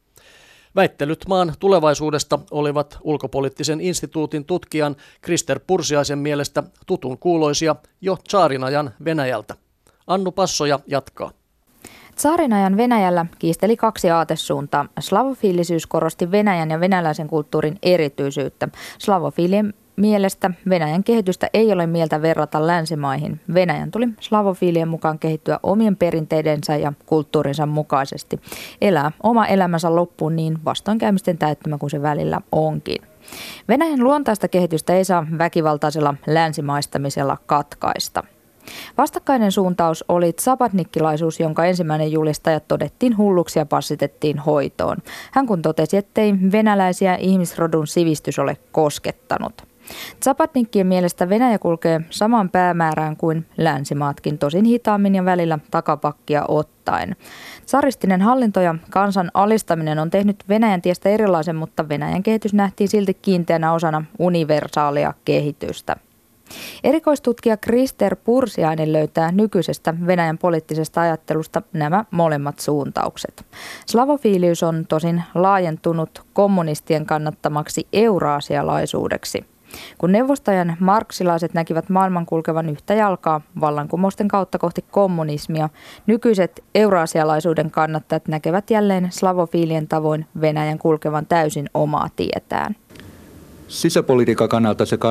Väittelyt maan tulevaisuudesta olivat ulkopoliittisen instituutin tutkijan Krister Pursiaisen mielestä tutun kuuloisia jo tsaarinajan Venäjältä. Annu Passoja jatkaa. Tsaarinajan Venäjällä kiisteli 2 aatesuuntaa. Slavofiilisyys korosti Venäjän ja venäläisen kulttuurin erityisyyttä. Slavofiilien mielestä Venäjän kehitystä ei ole mieltä verrata länsimaihin. Venäjän tuli slavofiilien mukaan kehittyä omien perinteidensä ja kulttuurinsa mukaisesti. Elää oma elämänsä loppuun niin vastoinkäymisten täyttämä kuin se välillä onkin. Venäjän luontaista kehitystä ei saa väkivaltaisella länsimaistamisella katkaista. Vastakkainen suuntaus oli zapadnikkilaisuus, jonka ensimmäinen julistaja todettiin hulluksi ja passitettiin hoitoon. Hän kun totesi, ettei venäläisiä ihmisrodun sivistys ole koskettanut. Zapadnikkien mielestä Venäjä kulkee saman päämäärään kuin länsimaatkin, tosin hitaammin ja välillä takapakkia ottaen. Tsaristinen hallinto ja kansan alistaminen on tehnyt Venäjän tiestä erilaisen, mutta Venäjän kehitys nähtiin silti kiinteänä osana universaalia kehitystä. Erikoistutkija Krister Pursiainen löytää nykyisestä Venäjän poliittisesta ajattelusta nämä molemmat suuntaukset. Slavofiilius on tosin laajentunut kommunistien kannattamaksi euraasialaisuudeksi. Kun neuvostojen marksilaiset näkivät maailman kulkevan yhtä jalkaa vallankumousten kautta kohti kommunismia, nykyiset euraasialaisuuden kannattajat näkevät jälleen slavofiilien tavoin Venäjän kulkevan täysin omaa tietään. Sisäpolitiikan kannalta se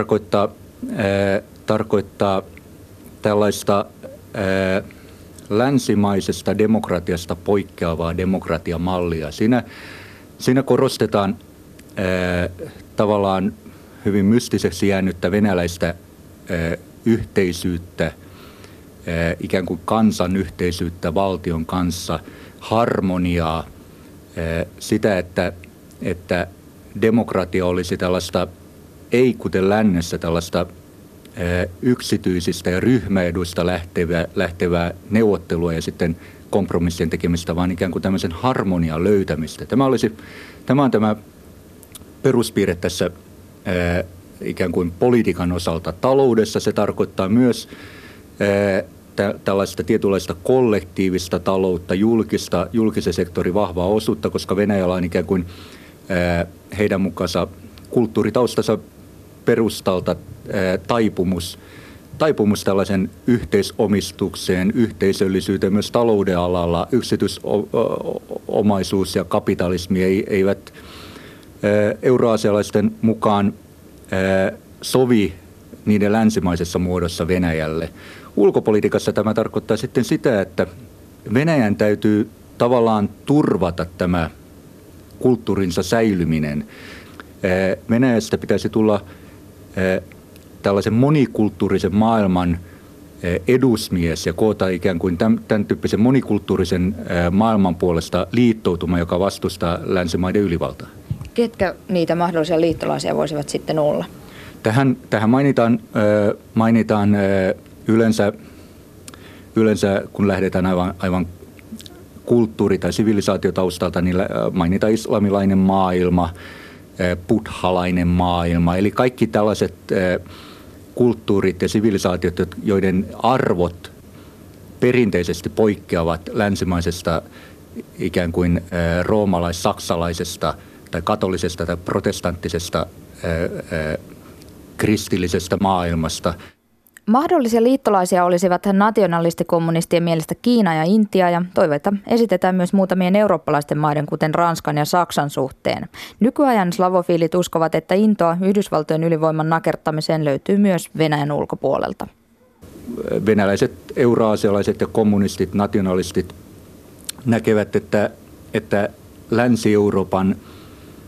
tarkoittaa tällaista länsimaisesta demokratiasta poikkeavaa demokratiamallia. Siinä korostetaan tavallaan hyvin mystiseksi jäänyttä venäläistä yhteisyyttä, ikään kuin kansan yhteisyyttä valtion kanssa, harmoniaa, sitä, että demokratia olisi tällaista, ei kuten lännessä, tällaista yksityisistä ja ryhmäeduista lähtevää neuvottelua ja sitten kompromissien tekemistä, vaan ikään kuin tämmöisen harmonian löytämistä. Tämä on tämä peruspiirre tässä ikään kuin politiikan osalta. Taloudessa se tarkoittaa myös tällaista tietynlaista kollektiivista taloutta, julkisen sektorin vahvaa osuutta, koska Venäjällä on ikään kuin heidän mukaansa kulttuuritaustansa perustalta taipumus tällaisen yhteisomistukseen, yhteisöllisyyteen myös talouden alalla. Yksityisomaisuus ja kapitalismi eivät euroasialaisten mukaan sovi niiden länsimaisessa muodossa Venäjälle. Ulkopolitiikassa tämä tarkoittaa sitten sitä, että Venäjän täytyy tavallaan turvata tämä kulttuurinsa säilyminen. Venäjästä pitäisi tulla tällaisen monikulttuurisen maailman edusmies ja koota ikään kuin tämän tyyppisen monikulttuurisen maailman puolesta liittoutuma, joka vastustaa länsimaiden ylivaltaa. Ketkä niitä mahdollisia liittolaisia voisivat sitten olla? Tähän mainitaan yleensä kun lähdetään aivan kulttuuri- tai sivilisaatiotaustalta, niin mainitaan islamilainen maailma, buddhalainen maailma, eli kaikki tällaiset kulttuurit ja sivilisaatiot, joiden arvot perinteisesti poikkeavat länsimaisesta ikään kuin roomalais-saksalaisesta tai katolisesta tai protestanttisesta kristillisestä maailmasta. Mahdollisia liittolaisia olisivat nationalistikommunistien mielestä Kiina ja Intia, ja toiveita esitetään myös muutamien eurooppalaisten maiden, kuten Ranskan ja Saksan suhteen. Nykyajan slavofiilit uskovat, että intoa Yhdysvaltojen ylivoiman nakertamiseen löytyy myös Venäjän ulkopuolelta. Venäläiset, euraasialaiset ja kommunistit, nationalistit näkevät, että Länsi-Euroopan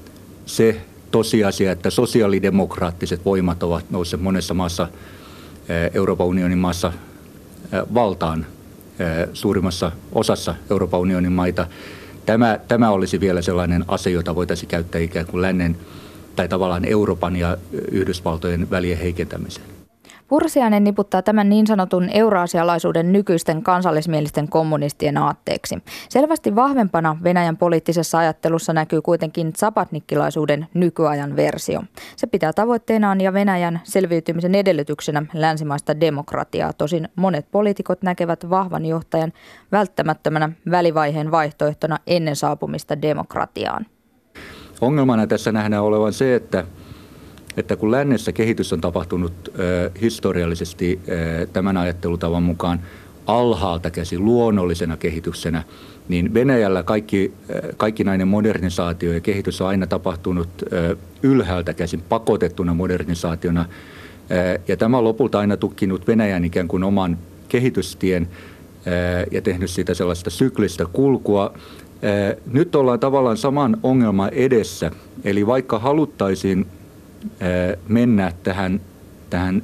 se tosiasia, että sosiaalidemokraattiset voimat ovat nousseet monessa maassa, Euroopan unionin maassa valtaan, suurimmassa osassa Euroopan unionin maita. Tämä olisi vielä sellainen ase, jota voitaisiin käyttää ikään kuin lännen tai tavallaan Euroopan ja Yhdysvaltojen välien heikentämiseen. Pursiainen niputtaa tämän niin sanotun euraasialaisuuden nykyisten kansallismielisten kommunistien aatteeksi. Selvästi vahvempana Venäjän poliittisessa ajattelussa näkyy kuitenkin zapatnikkilaisuuden nykyajan versio. Se pitää tavoitteenaan ja Venäjän selviytymisen edellytyksenä länsimaista demokratiaa. Tosin monet poliitikot näkevät vahvan johtajan välttämättömänä välivaiheen vaihtoehtona ennen saapumista demokratiaan. Ongelmana tässä nähdään olevan se, että kun lännessä kehitys on tapahtunut historiallisesti tämän ajattelutavan mukaan alhaalta käsin luonnollisena kehityksenä, niin Venäjällä kaikkinainen modernisaatio ja kehitys on aina tapahtunut ylhäältä käsin pakotettuna modernisaationa. Ja tämä on lopulta aina tukkinut Venäjän ikään kuin oman kehitystien ja tehnyt siitä sellaista syklistä kulkua. Nyt ollaan tavallaan saman ongelman edessä, eli vaikka haluttaisiin mennä tähän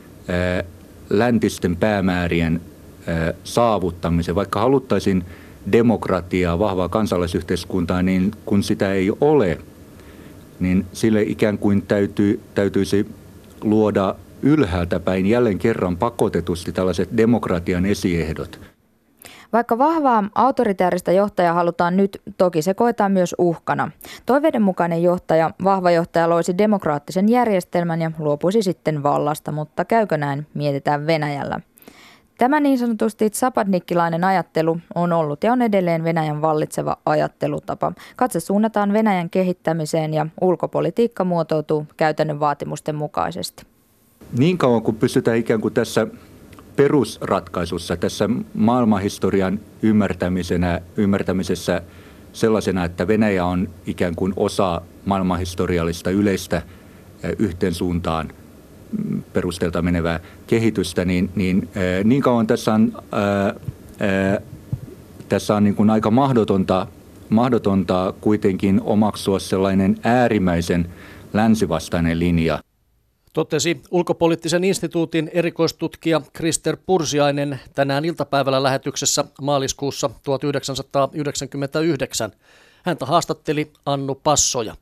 läntisten päämäärien saavuttamiseen, vaikka haluttaisiin demokratiaa, vahvaa kansalaisyhteiskuntaa, niin kun sitä ei ole, niin sille ikään kuin täytyisi luoda ylhäältä päin jälleen kerran pakotetusti tällaiset demokratian esiehdot. Vaikka vahvaa autoritääristä johtajaa halutaan nyt, toki se koetaan myös uhkana. Toiveiden mukainen johtaja, vahva johtaja loisi demokraattisen järjestelmän ja luopuisi sitten vallasta, mutta käykö näin, mietitään Venäjällä. Tämä niin sanotusti zapatnikkilainen ajattelu on ollut ja on edelleen Venäjän vallitseva ajattelutapa. Katse suunnataan Venäjän kehittämiseen ja ulkopolitiikka muotoutuu käytännön vaatimusten mukaisesti. Niin kauan kuin pystytään ikään kuin tässä perusratkaisussa, tässä maailmanhistorian ymmärtämisessä sellaisena, että Venäjä on ikään kuin osa maailmanhistoriallista yleistä yhteen suuntaan perusteelta menevää kehitystä, niin kauan tässä on niin kuin aika mahdotonta kuitenkin omaksua sellainen äärimmäisen länsivastainen linja. Totesi ulkopoliittisen instituutin erikoistutkija Krister Pursiainen tänään iltapäivällä lähetyksessä maaliskuussa 1999. Häntä haastatteli Annu Passoja.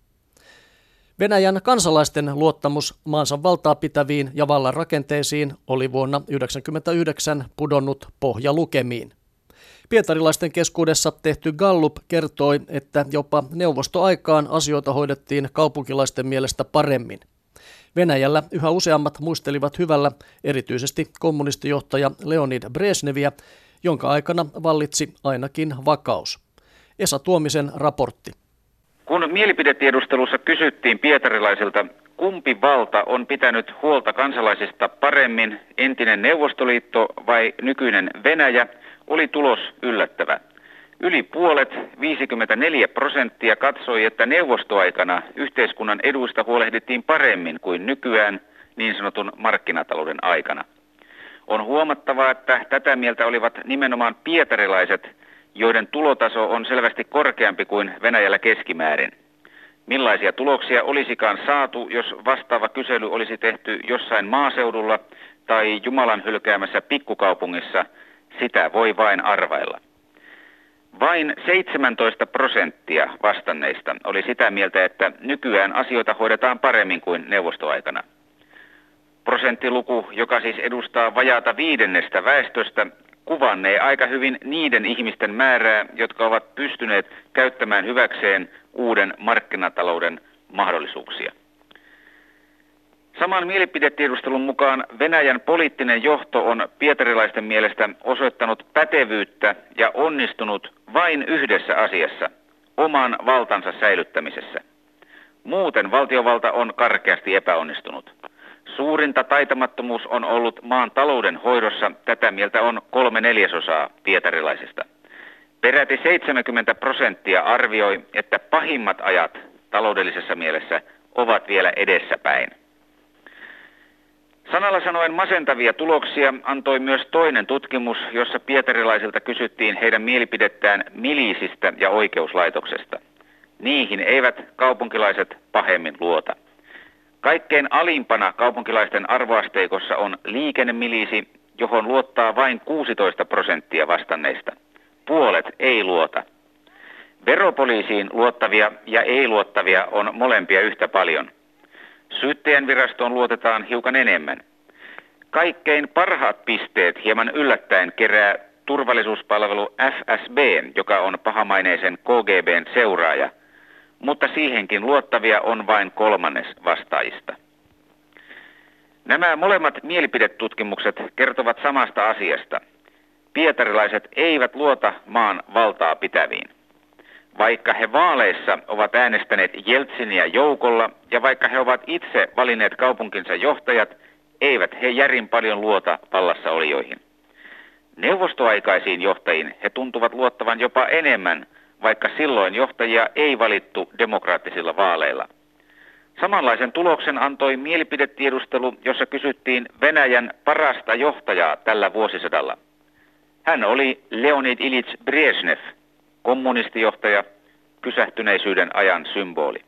Venäjän kansalaisten luottamus maansa valtaa pitäviin ja vallan rakenteisiin oli vuonna 1999 pudonnut pohjalukemiin. Pietarilaisten keskuudessa tehty Gallup kertoi, että jopa neuvostoaikaan asioita hoidettiin kaupunkilaisten mielestä paremmin. Venäjällä yhä useammat muistelivat hyvällä erityisesti kommunistijohtaja Leonid Brezhneviä, jonka aikana vallitsi ainakin vakaus. Esa Tuomisen raportti. Kun mielipidetiedustelussa kysyttiin pietarilaisilta, kumpi valta on pitänyt huolta kansalaisista paremmin, entinen Neuvostoliitto vai nykyinen Venäjä, oli tulos yllättävä. Yli puolet, 54%, katsoi, että neuvostoaikana yhteiskunnan eduista huolehdittiin paremmin kuin nykyään niin sanotun markkinatalouden aikana. On huomattavaa, että tätä mieltä olivat nimenomaan pietarilaiset, joiden tulotaso on selvästi korkeampi kuin Venäjällä keskimäärin. Millaisia tuloksia olisikaan saatu, jos vastaava kysely olisi tehty jossain maaseudulla tai Jumalan hylkäämässä pikkukaupungissa, sitä voi vain arvailla. Vain 17% vastanneista oli sitä mieltä, että nykyään asioita hoidetaan paremmin kuin neuvostoaikana. Prosenttiluku, joka siis edustaa vajaata 1/5 väestöstä, kuvannee aika hyvin niiden ihmisten määrää, jotka ovat pystyneet käyttämään hyväkseen uuden markkinatalouden mahdollisuuksia. Saman mielipidetiedustelun mukaan Venäjän poliittinen johto on pietarilaisten mielestä osoittanut pätevyyttä ja onnistunut vain yhdessä asiassa, oman valtansa säilyttämisessä. Muuten valtiovalta on karkeasti epäonnistunut. Suurinta taitamattomuus on ollut maan talouden hoidossa, tätä mieltä on 3/4 pietarilaisista. Peräti 70% arvioi, että pahimmat ajat taloudellisessa mielessä ovat vielä edessäpäin. Sanalla sanoen masentavia tuloksia antoi myös toinen tutkimus, jossa pietarilaisilta kysyttiin heidän mielipidettään milisistä ja oikeuslaitoksesta. Niihin eivät kaupunkilaiset pahemmin luota. Kaikkein alimpana kaupunkilaisten arvoasteikossa on liikennemilisi, johon luottaa vain 16% vastanneista. Puolet ei luota. Veropoliisiin luottavia ja ei-luottavia on molempia yhtä paljon. Syyttäjän virastoon luotetaan hiukan enemmän. Kaikkein parhaat pisteet hieman yllättäen kerää turvallisuuspalvelu FSB, joka on pahamaineisen KGB:n seuraaja, mutta siihenkin luottavia on vain kolmannes vastaajista. Nämä molemmat mielipidetutkimukset kertovat samasta asiasta. Pietarilaiset eivät luota maan valtaa pitäviin. Vaikka he vaaleissa ovat äänestäneet Jeltsiniä joukolla ja vaikka he ovat itse valinneet kaupunkinsa johtajat, eivät he järin paljon luota vallassaolijoihin. Neuvostoaikaisiin johtajiin he tuntuvat luottavan jopa enemmän, vaikka silloin johtajia ei valittu demokraattisilla vaaleilla. Samanlaisen tuloksen antoi mielipidetiedustelu, jossa kysyttiin Venäjän parasta johtajaa tällä vuosisadalla. Hän oli Leonid Iljitš Brežnev, kommunistijohtaja, pysähtyneisyyden ajan symboli.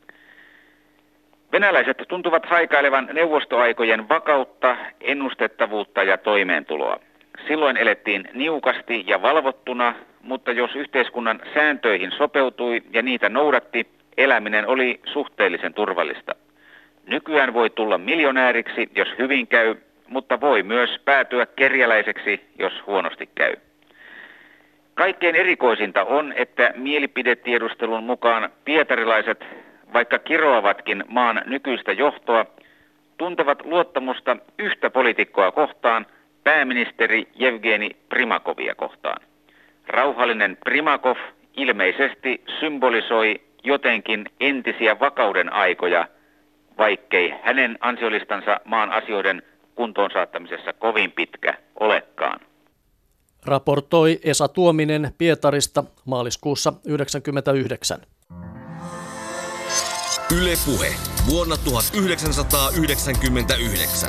Venäläiset tuntuvat haikailevan neuvostoaikojen vakautta, ennustettavuutta ja toimeentuloa. Silloin elettiin niukasti ja valvottuna, mutta jos yhteiskunnan sääntöihin sopeutui ja niitä noudatti, eläminen oli suhteellisen turvallista. Nykyään voi tulla miljonääriksi, jos hyvin käy, mutta voi myös päätyä kerjäläiseksi, jos huonosti käy. Kaikkein erikoisinta on, että mielipidetiedustelun mukaan pietarilaiset, vaikka kiroavatkin maan nykyistä johtoa, tuntevat luottamusta yhtä poliitikkoa kohtaan, pääministeri Jevgeni Primakovia kohtaan. Rauhallinen Primakov ilmeisesti symbolisoi jotenkin entisiä vakauden aikoja, vaikkei hänen ansiolistansa maan asioiden kuntoon saattamisessa kovin pitkä olekaan. Raportoi Esa Tuominen Pietarista maaliskuussa 1999. Yle Puhe. Vuonna 1999.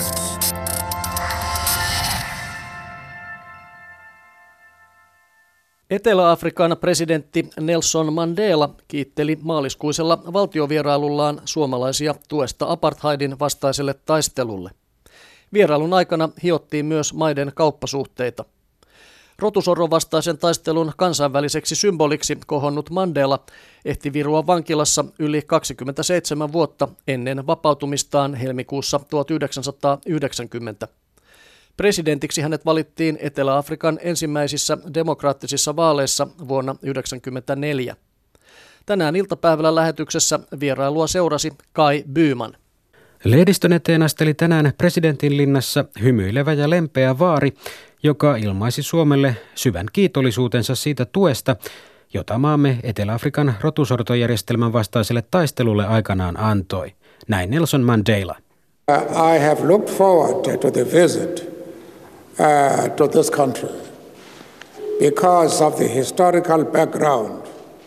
Etelä-Afrikan presidentti Nelson Mandela kiitteli maaliskuisella valtiovierailullaan suomalaisia tuesta apartheidin vastaiselle taistelulle. Vierailun aikana hiottiin myös maiden kauppasuhteita. Rotusorron vastaisen taistelun kansainväliseksi symboliksi kohonnut Mandela ehti virua vankilassa yli 27 vuotta ennen vapautumistaan helmikuussa 1990. Presidentiksi hänet valittiin Etelä-Afrikan ensimmäisissä demokraattisissa vaaleissa vuonna 1994. Tänään iltapäivällä lähetyksessä vierailua seurasi Kai Byman. Lehdistön eteen asteli tänään presidentin linnassa hymyilevä ja lempeä vaari, joka ilmaisi Suomelle syvän kiitollisuutensa siitä tuesta, jota maamme Etelä-Afrikan rotusortojärjestelmän vastaiselle taistelulle aikanaan antoi. Näin Nelson Mandela. I have looked forward to the visit to this country because of the historical background.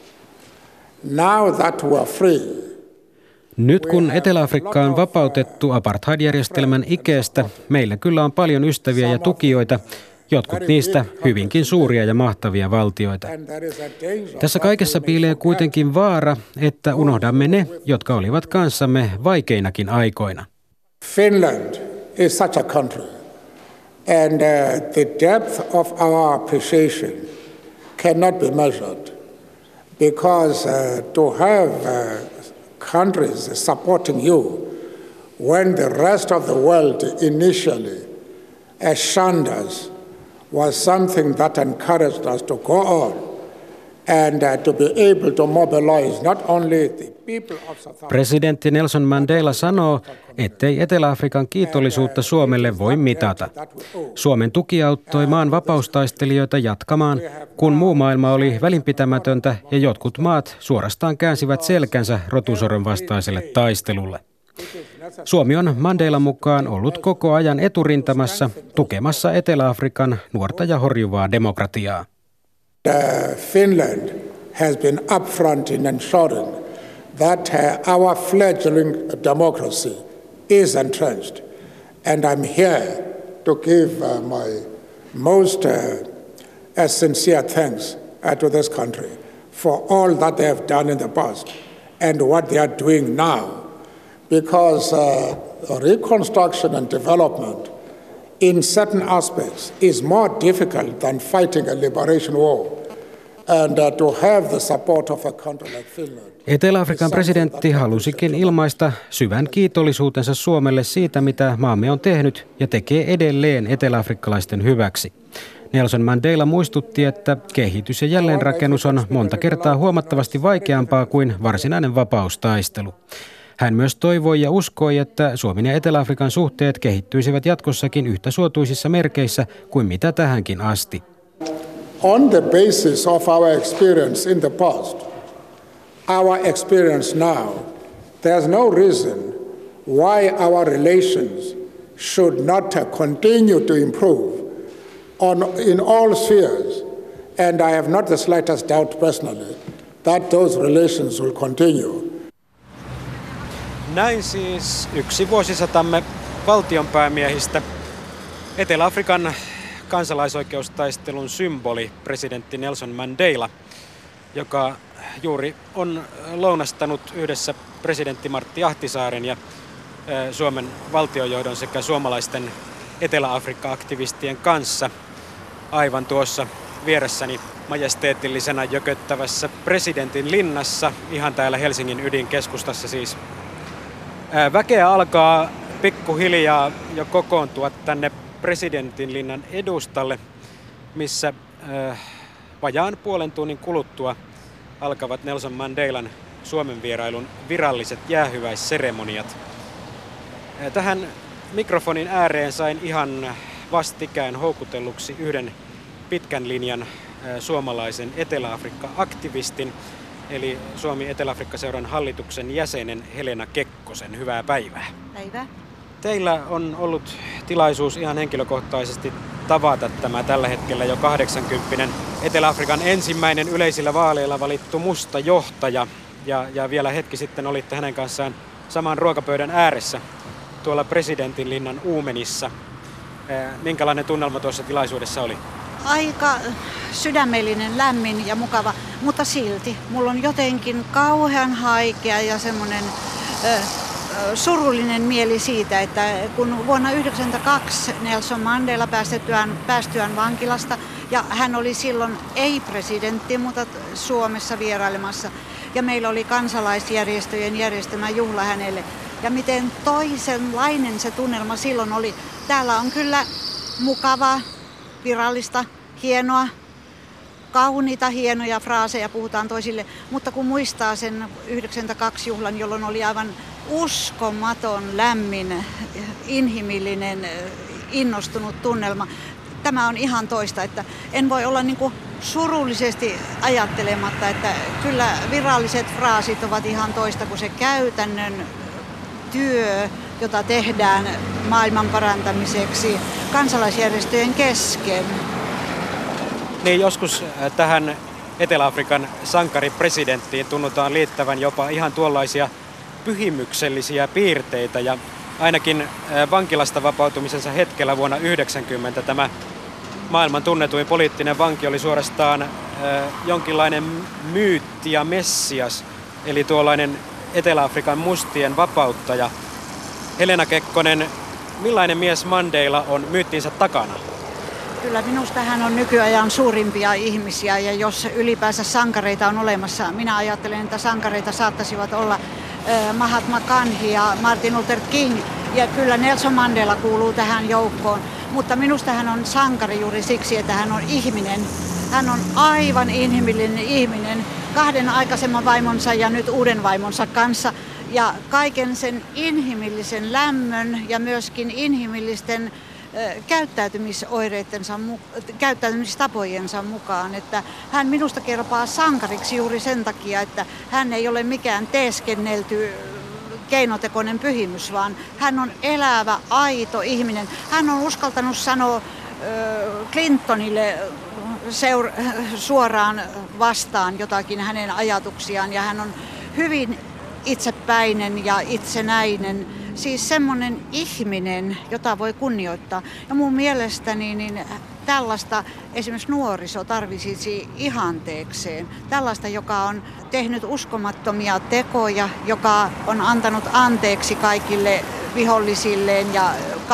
Now that we are free. Nyt kun Etelä-Afrikka on vapautettu apartheid-järjestelmän ikeestä, meillä kyllä on paljon ystäviä ja tukijoita, jotkut niistä hyvinkin suuria ja mahtavia valtioita. Tässä kaikessa piilee kuitenkin vaara, että unohdamme ne, jotka olivat kanssamme vaikeinakin aikoina. Finland is such a country, and the depth of our appreciation cannot be measured, because to have countries supporting you when the rest of the world initially shunned us was something that encouraged us to go on and to be able to mobilize not only the people of South Africa. Presidentti Nelson Mandela sanoo, ettei Etelä-Afrikan kiitollisuutta Suomelle voi mitata. Suomen tuki auttoi maan vapaustaistelijoita jatkamaan, kun muu maailma oli välinpitämätöntä ja jotkut maat suorastaan käänsivät selkänsä rotusorron vastaiselle taistelulle. Suomi on Mandelan mukaan ollut koko ajan eturintamassa tukemassa Etelä-Afrikan nuorta ja horjuvaa demokratiaa. Finland has been upfront in ensuring that our fledgling democracy is entrenched, and I'm here to give my most sincere thanks to this country for all that they have done in the past and what they are doing now. Because reconstruction and development in certain aspects is more difficult than fighting a liberation war. And to have the support of a country like Finland. Etelä-Afrikan presidentti halusikin ilmaista syvän kiitollisuutensa Suomelle siitä, mitä maamme on tehnyt ja tekee edelleen eteläafrikkalaisten hyväksi. Nelson Mandela muistutti, että kehitys ja jälleenrakennus on monta kertaa huomattavasti vaikeampaa kuin varsinainen vapaustaistelu. Hän myös toivoi ja uskoi, että Suomen ja Etelä-Afrikan suhteet kehittyisivät jatkossakin yhtä suotuisissa merkeissä kuin mitä tähänkin asti. On the basis of our experience in the past, our experience now, there's no reason why our relations should not continue to improve in all spheres. And I have not the slightest doubt personally that those relations will continue. Näin siis yksi vuosisatamme valtionpäämiehistä. Etelä-Afrikan kansalaisoikeustaistelun symboli, presidentti Nelson Mandela, joka juuri on lounastanut yhdessä presidentti Martti Ahtisaaren ja Suomen valtionjohdon sekä suomalaisten Etelä-Afrikka-aktivistien kanssa aivan tuossa vieressäni majesteetillisena jököttävässä presidentin linnassa, ihan täällä Helsingin ydinkeskustassa siis. Väkeä alkaa pikkuhiljaa jo kokoontua tänne presidentin linnan edustalle, missä vajaan puolen tunnin kuluttua alkavat Nelson Mandelan Suomen vierailun viralliset jäähyväisseremoniat. Tähän mikrofonin ääreen sain ihan vastikään houkutelluksi yhden pitkän linjan suomalaisen Etelä-Afrikka-aktivistin, eli Suomi-Etelä-Afrikka-seuran hallituksen jäsenen Helena Kekkosen. Hyvää päivää. Päivää. Teillä on ollut tilaisuus ihan henkilökohtaisesti tavata tämä tällä hetkellä jo 80 Etelä-Afrikan ensimmäinen yleisillä vaaleilla valittu musta johtaja. Ja vielä hetki sitten olitte hänen kanssaan saman ruokapöydän ääressä tuolla presidentin linnan uumenissa. Minkälainen tunnelma tuossa tilaisuudessa oli? Aika sydämellinen, lämmin ja mukava, mutta silti mulla on jotenkin kauhean haikea ja semmoinen surullinen mieli siitä, että kun vuonna 1992 Nelson Mandela päästyään vankilasta, ja hän oli silloin ei-presidentti, mutta Suomessa vierailemassa, ja meillä oli kansalaisjärjestöjen järjestämä juhla hänelle, ja miten toisenlainen se tunnelma silloin oli. Täällä on kyllä mukavaa, virallista, hienoa, kauniita, hienoja fraaseja puhutaan toisille, mutta kun muistaa sen 92 juhlan, jolloin oli aivan uskomaton, lämmin, inhimillinen, innostunut tunnelma, tämä on ihan toista, että en voi olla niin kuin surullisesti ajattelematta, että kyllä viralliset fraasit ovat ihan toista kuin se käytännön työ, jota tehdään maailman parantamiseksi kansalaisjärjestöjen kesken. Niin, joskus tähän Etelä-Afrikan sankaripresidenttiin tunnutaan liittävän jopa ihan tuollaisia pyhimyksellisiä piirteitä, ja ainakin vankilasta vapautumisensa hetkellä vuonna 1990 tämä maailman tunnetuin poliittinen vanki oli suorastaan jonkinlainen myytti ja messias, eli tuollainen Etelä-Afrikan mustien vapauttaja. Helena Kekkonen, millainen mies Mandela on myyttinsä takana? Kyllä minusta hän on nykyajan suurimpia ihmisiä, ja jos ylipäänsä sankareita on olemassa, minä ajattelen, että sankareita saattaisivat olla Mahatma Gandhi ja Martin Luther King, ja kyllä Nelson Mandela kuuluu tähän joukkoon, mutta minusta hän on sankari juuri siksi, että hän on ihminen. Hän on aivan inhimillinen ihminen 2 aikaisemman vaimonsa ja nyt uuden vaimonsa kanssa, ja kaiken sen inhimillisen lämmön ja myöskin inhimillisten käyttäytymistapojensa mukaan, että hän minusta kelpaa sankariksi juuri sen takia, että hän ei ole mikään teeskennelty keinotekoinen pyhimys, vaan hän on elävä, aito ihminen. Hän on uskaltanut sanoa Clintonille suoraan vastaan jotakin hänen ajatuksiaan, ja hän on hyvin itsepäinen ja itsenäinen siis semmoinen ihminen, jota voi kunnioittaa. Ja mun mielestäni niin tällaista esimerkiksi nuoriso tarvitsisi ihanteekseen. Tällaista, joka on tehnyt uskomattomia tekoja, joka on antanut anteeksi kaikille vihollisilleen ja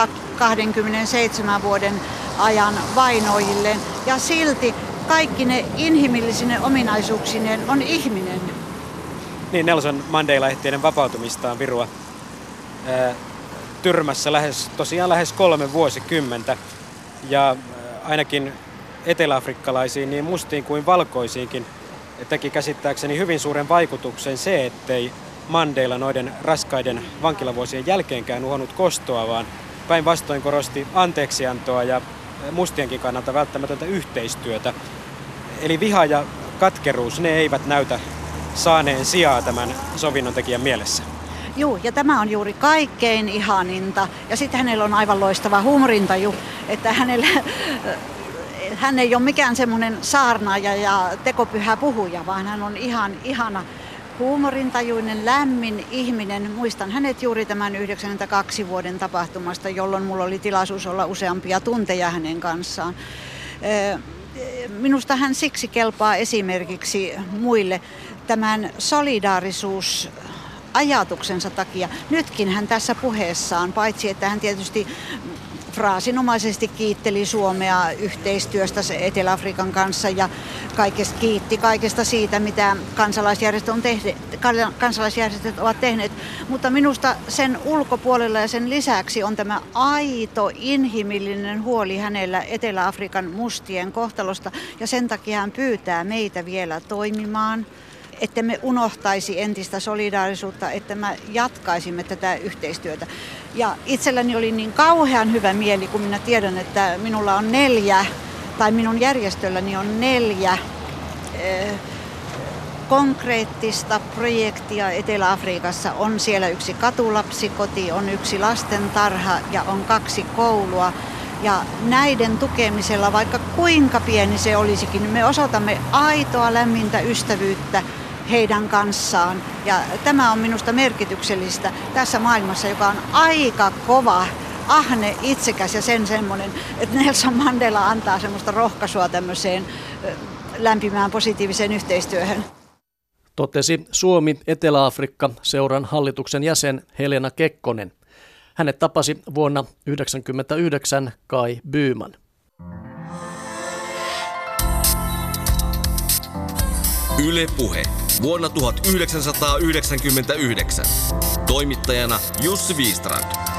27 vuoden ajan vainoijilleen. Ja silti kaikki ne inhimillisine ominaisuuksineen on ihminen. Niin, Nelson Mandela ehti ennen vapautumistaan Virua tyrmässä lähes 3 vuosikymmentä. Ja ainakin eteläafrikkalaisiin, niin mustiin kuin valkoisiinkin, teki käsittääkseni hyvin suuren vaikutuksen se, ettei Mandela noiden raskaiden vankilavuosien jälkeenkään uhannut kostoa, vaan päinvastoin korosti anteeksiantoa ja mustienkin kannalta välttämätöntä yhteistyötä. Eli viha ja katkeruus, ne eivät näytä saaneen sijaa tämän sovinnontekijän mielessä. Joo, ja tämä on juuri kaikkein ihaninta. Ja sitten hänellä on aivan loistava huumorintaju, että hän ei ole mikään semmoinen saarnaaja ja tekopyhä puhuja, vaan hän on ihan ihana huumorintajuinen, lämmin ihminen. Muistan hänet juuri tämän 92 vuoden tapahtumasta, jolloin mulla oli tilaisuus olla useampia tunteja hänen kanssaan. Minusta hän siksi kelpaa esimerkiksi muille tämän solidaarisuusajatuksensa takia. Nytkin hän tässä puheessaan, paitsi että hän tietysti fraasinomaisesti kiitteli Suomea yhteistyöstä Etelä-Afrikan kanssa ja kiitti kaikesta siitä, mitä kansalaisjärjestöt ovat tehneet. Mutta minusta sen ulkopuolella ja sen lisäksi on tämä aito inhimillinen huoli hänellä Etelä-Afrikan mustien kohtalosta. Ja sen takia hän pyytää meitä vielä toimimaan, että me unohtaisi entistä solidaarisuutta, että me jatkaisimme tätä yhteistyötä. Ja itselläni oli niin kauhean hyvä mieli, kun minä tiedän, että minulla on minun järjestölläni on 4 konkreettista projektia Etelä-Afrikassa. On siellä 1 katulapsikoti, on 1 lastentarha ja on 2 koulua. Ja näiden tukemisella, vaikka kuinka pieni se olisikin, me osoitamme aitoa lämmintä ystävyyttä heidän kanssaan. Ja tämä on minusta merkityksellistä tässä maailmassa, joka on aika kova, ahne, itsekäs ja semmoinen, että Nelson Mandela antaa semmoista rohkaisua tämmöiseen lämpimään positiiviseen yhteistyöhön. Totesi Suomi-Etelä-Afrikka-seuran hallituksen jäsen Helena Kekkonen. Hänet tapasi vuonna 1999 Kai Byman. Yle Puhe. Vuonna 1999. Toimittajana Jussi Viistrand.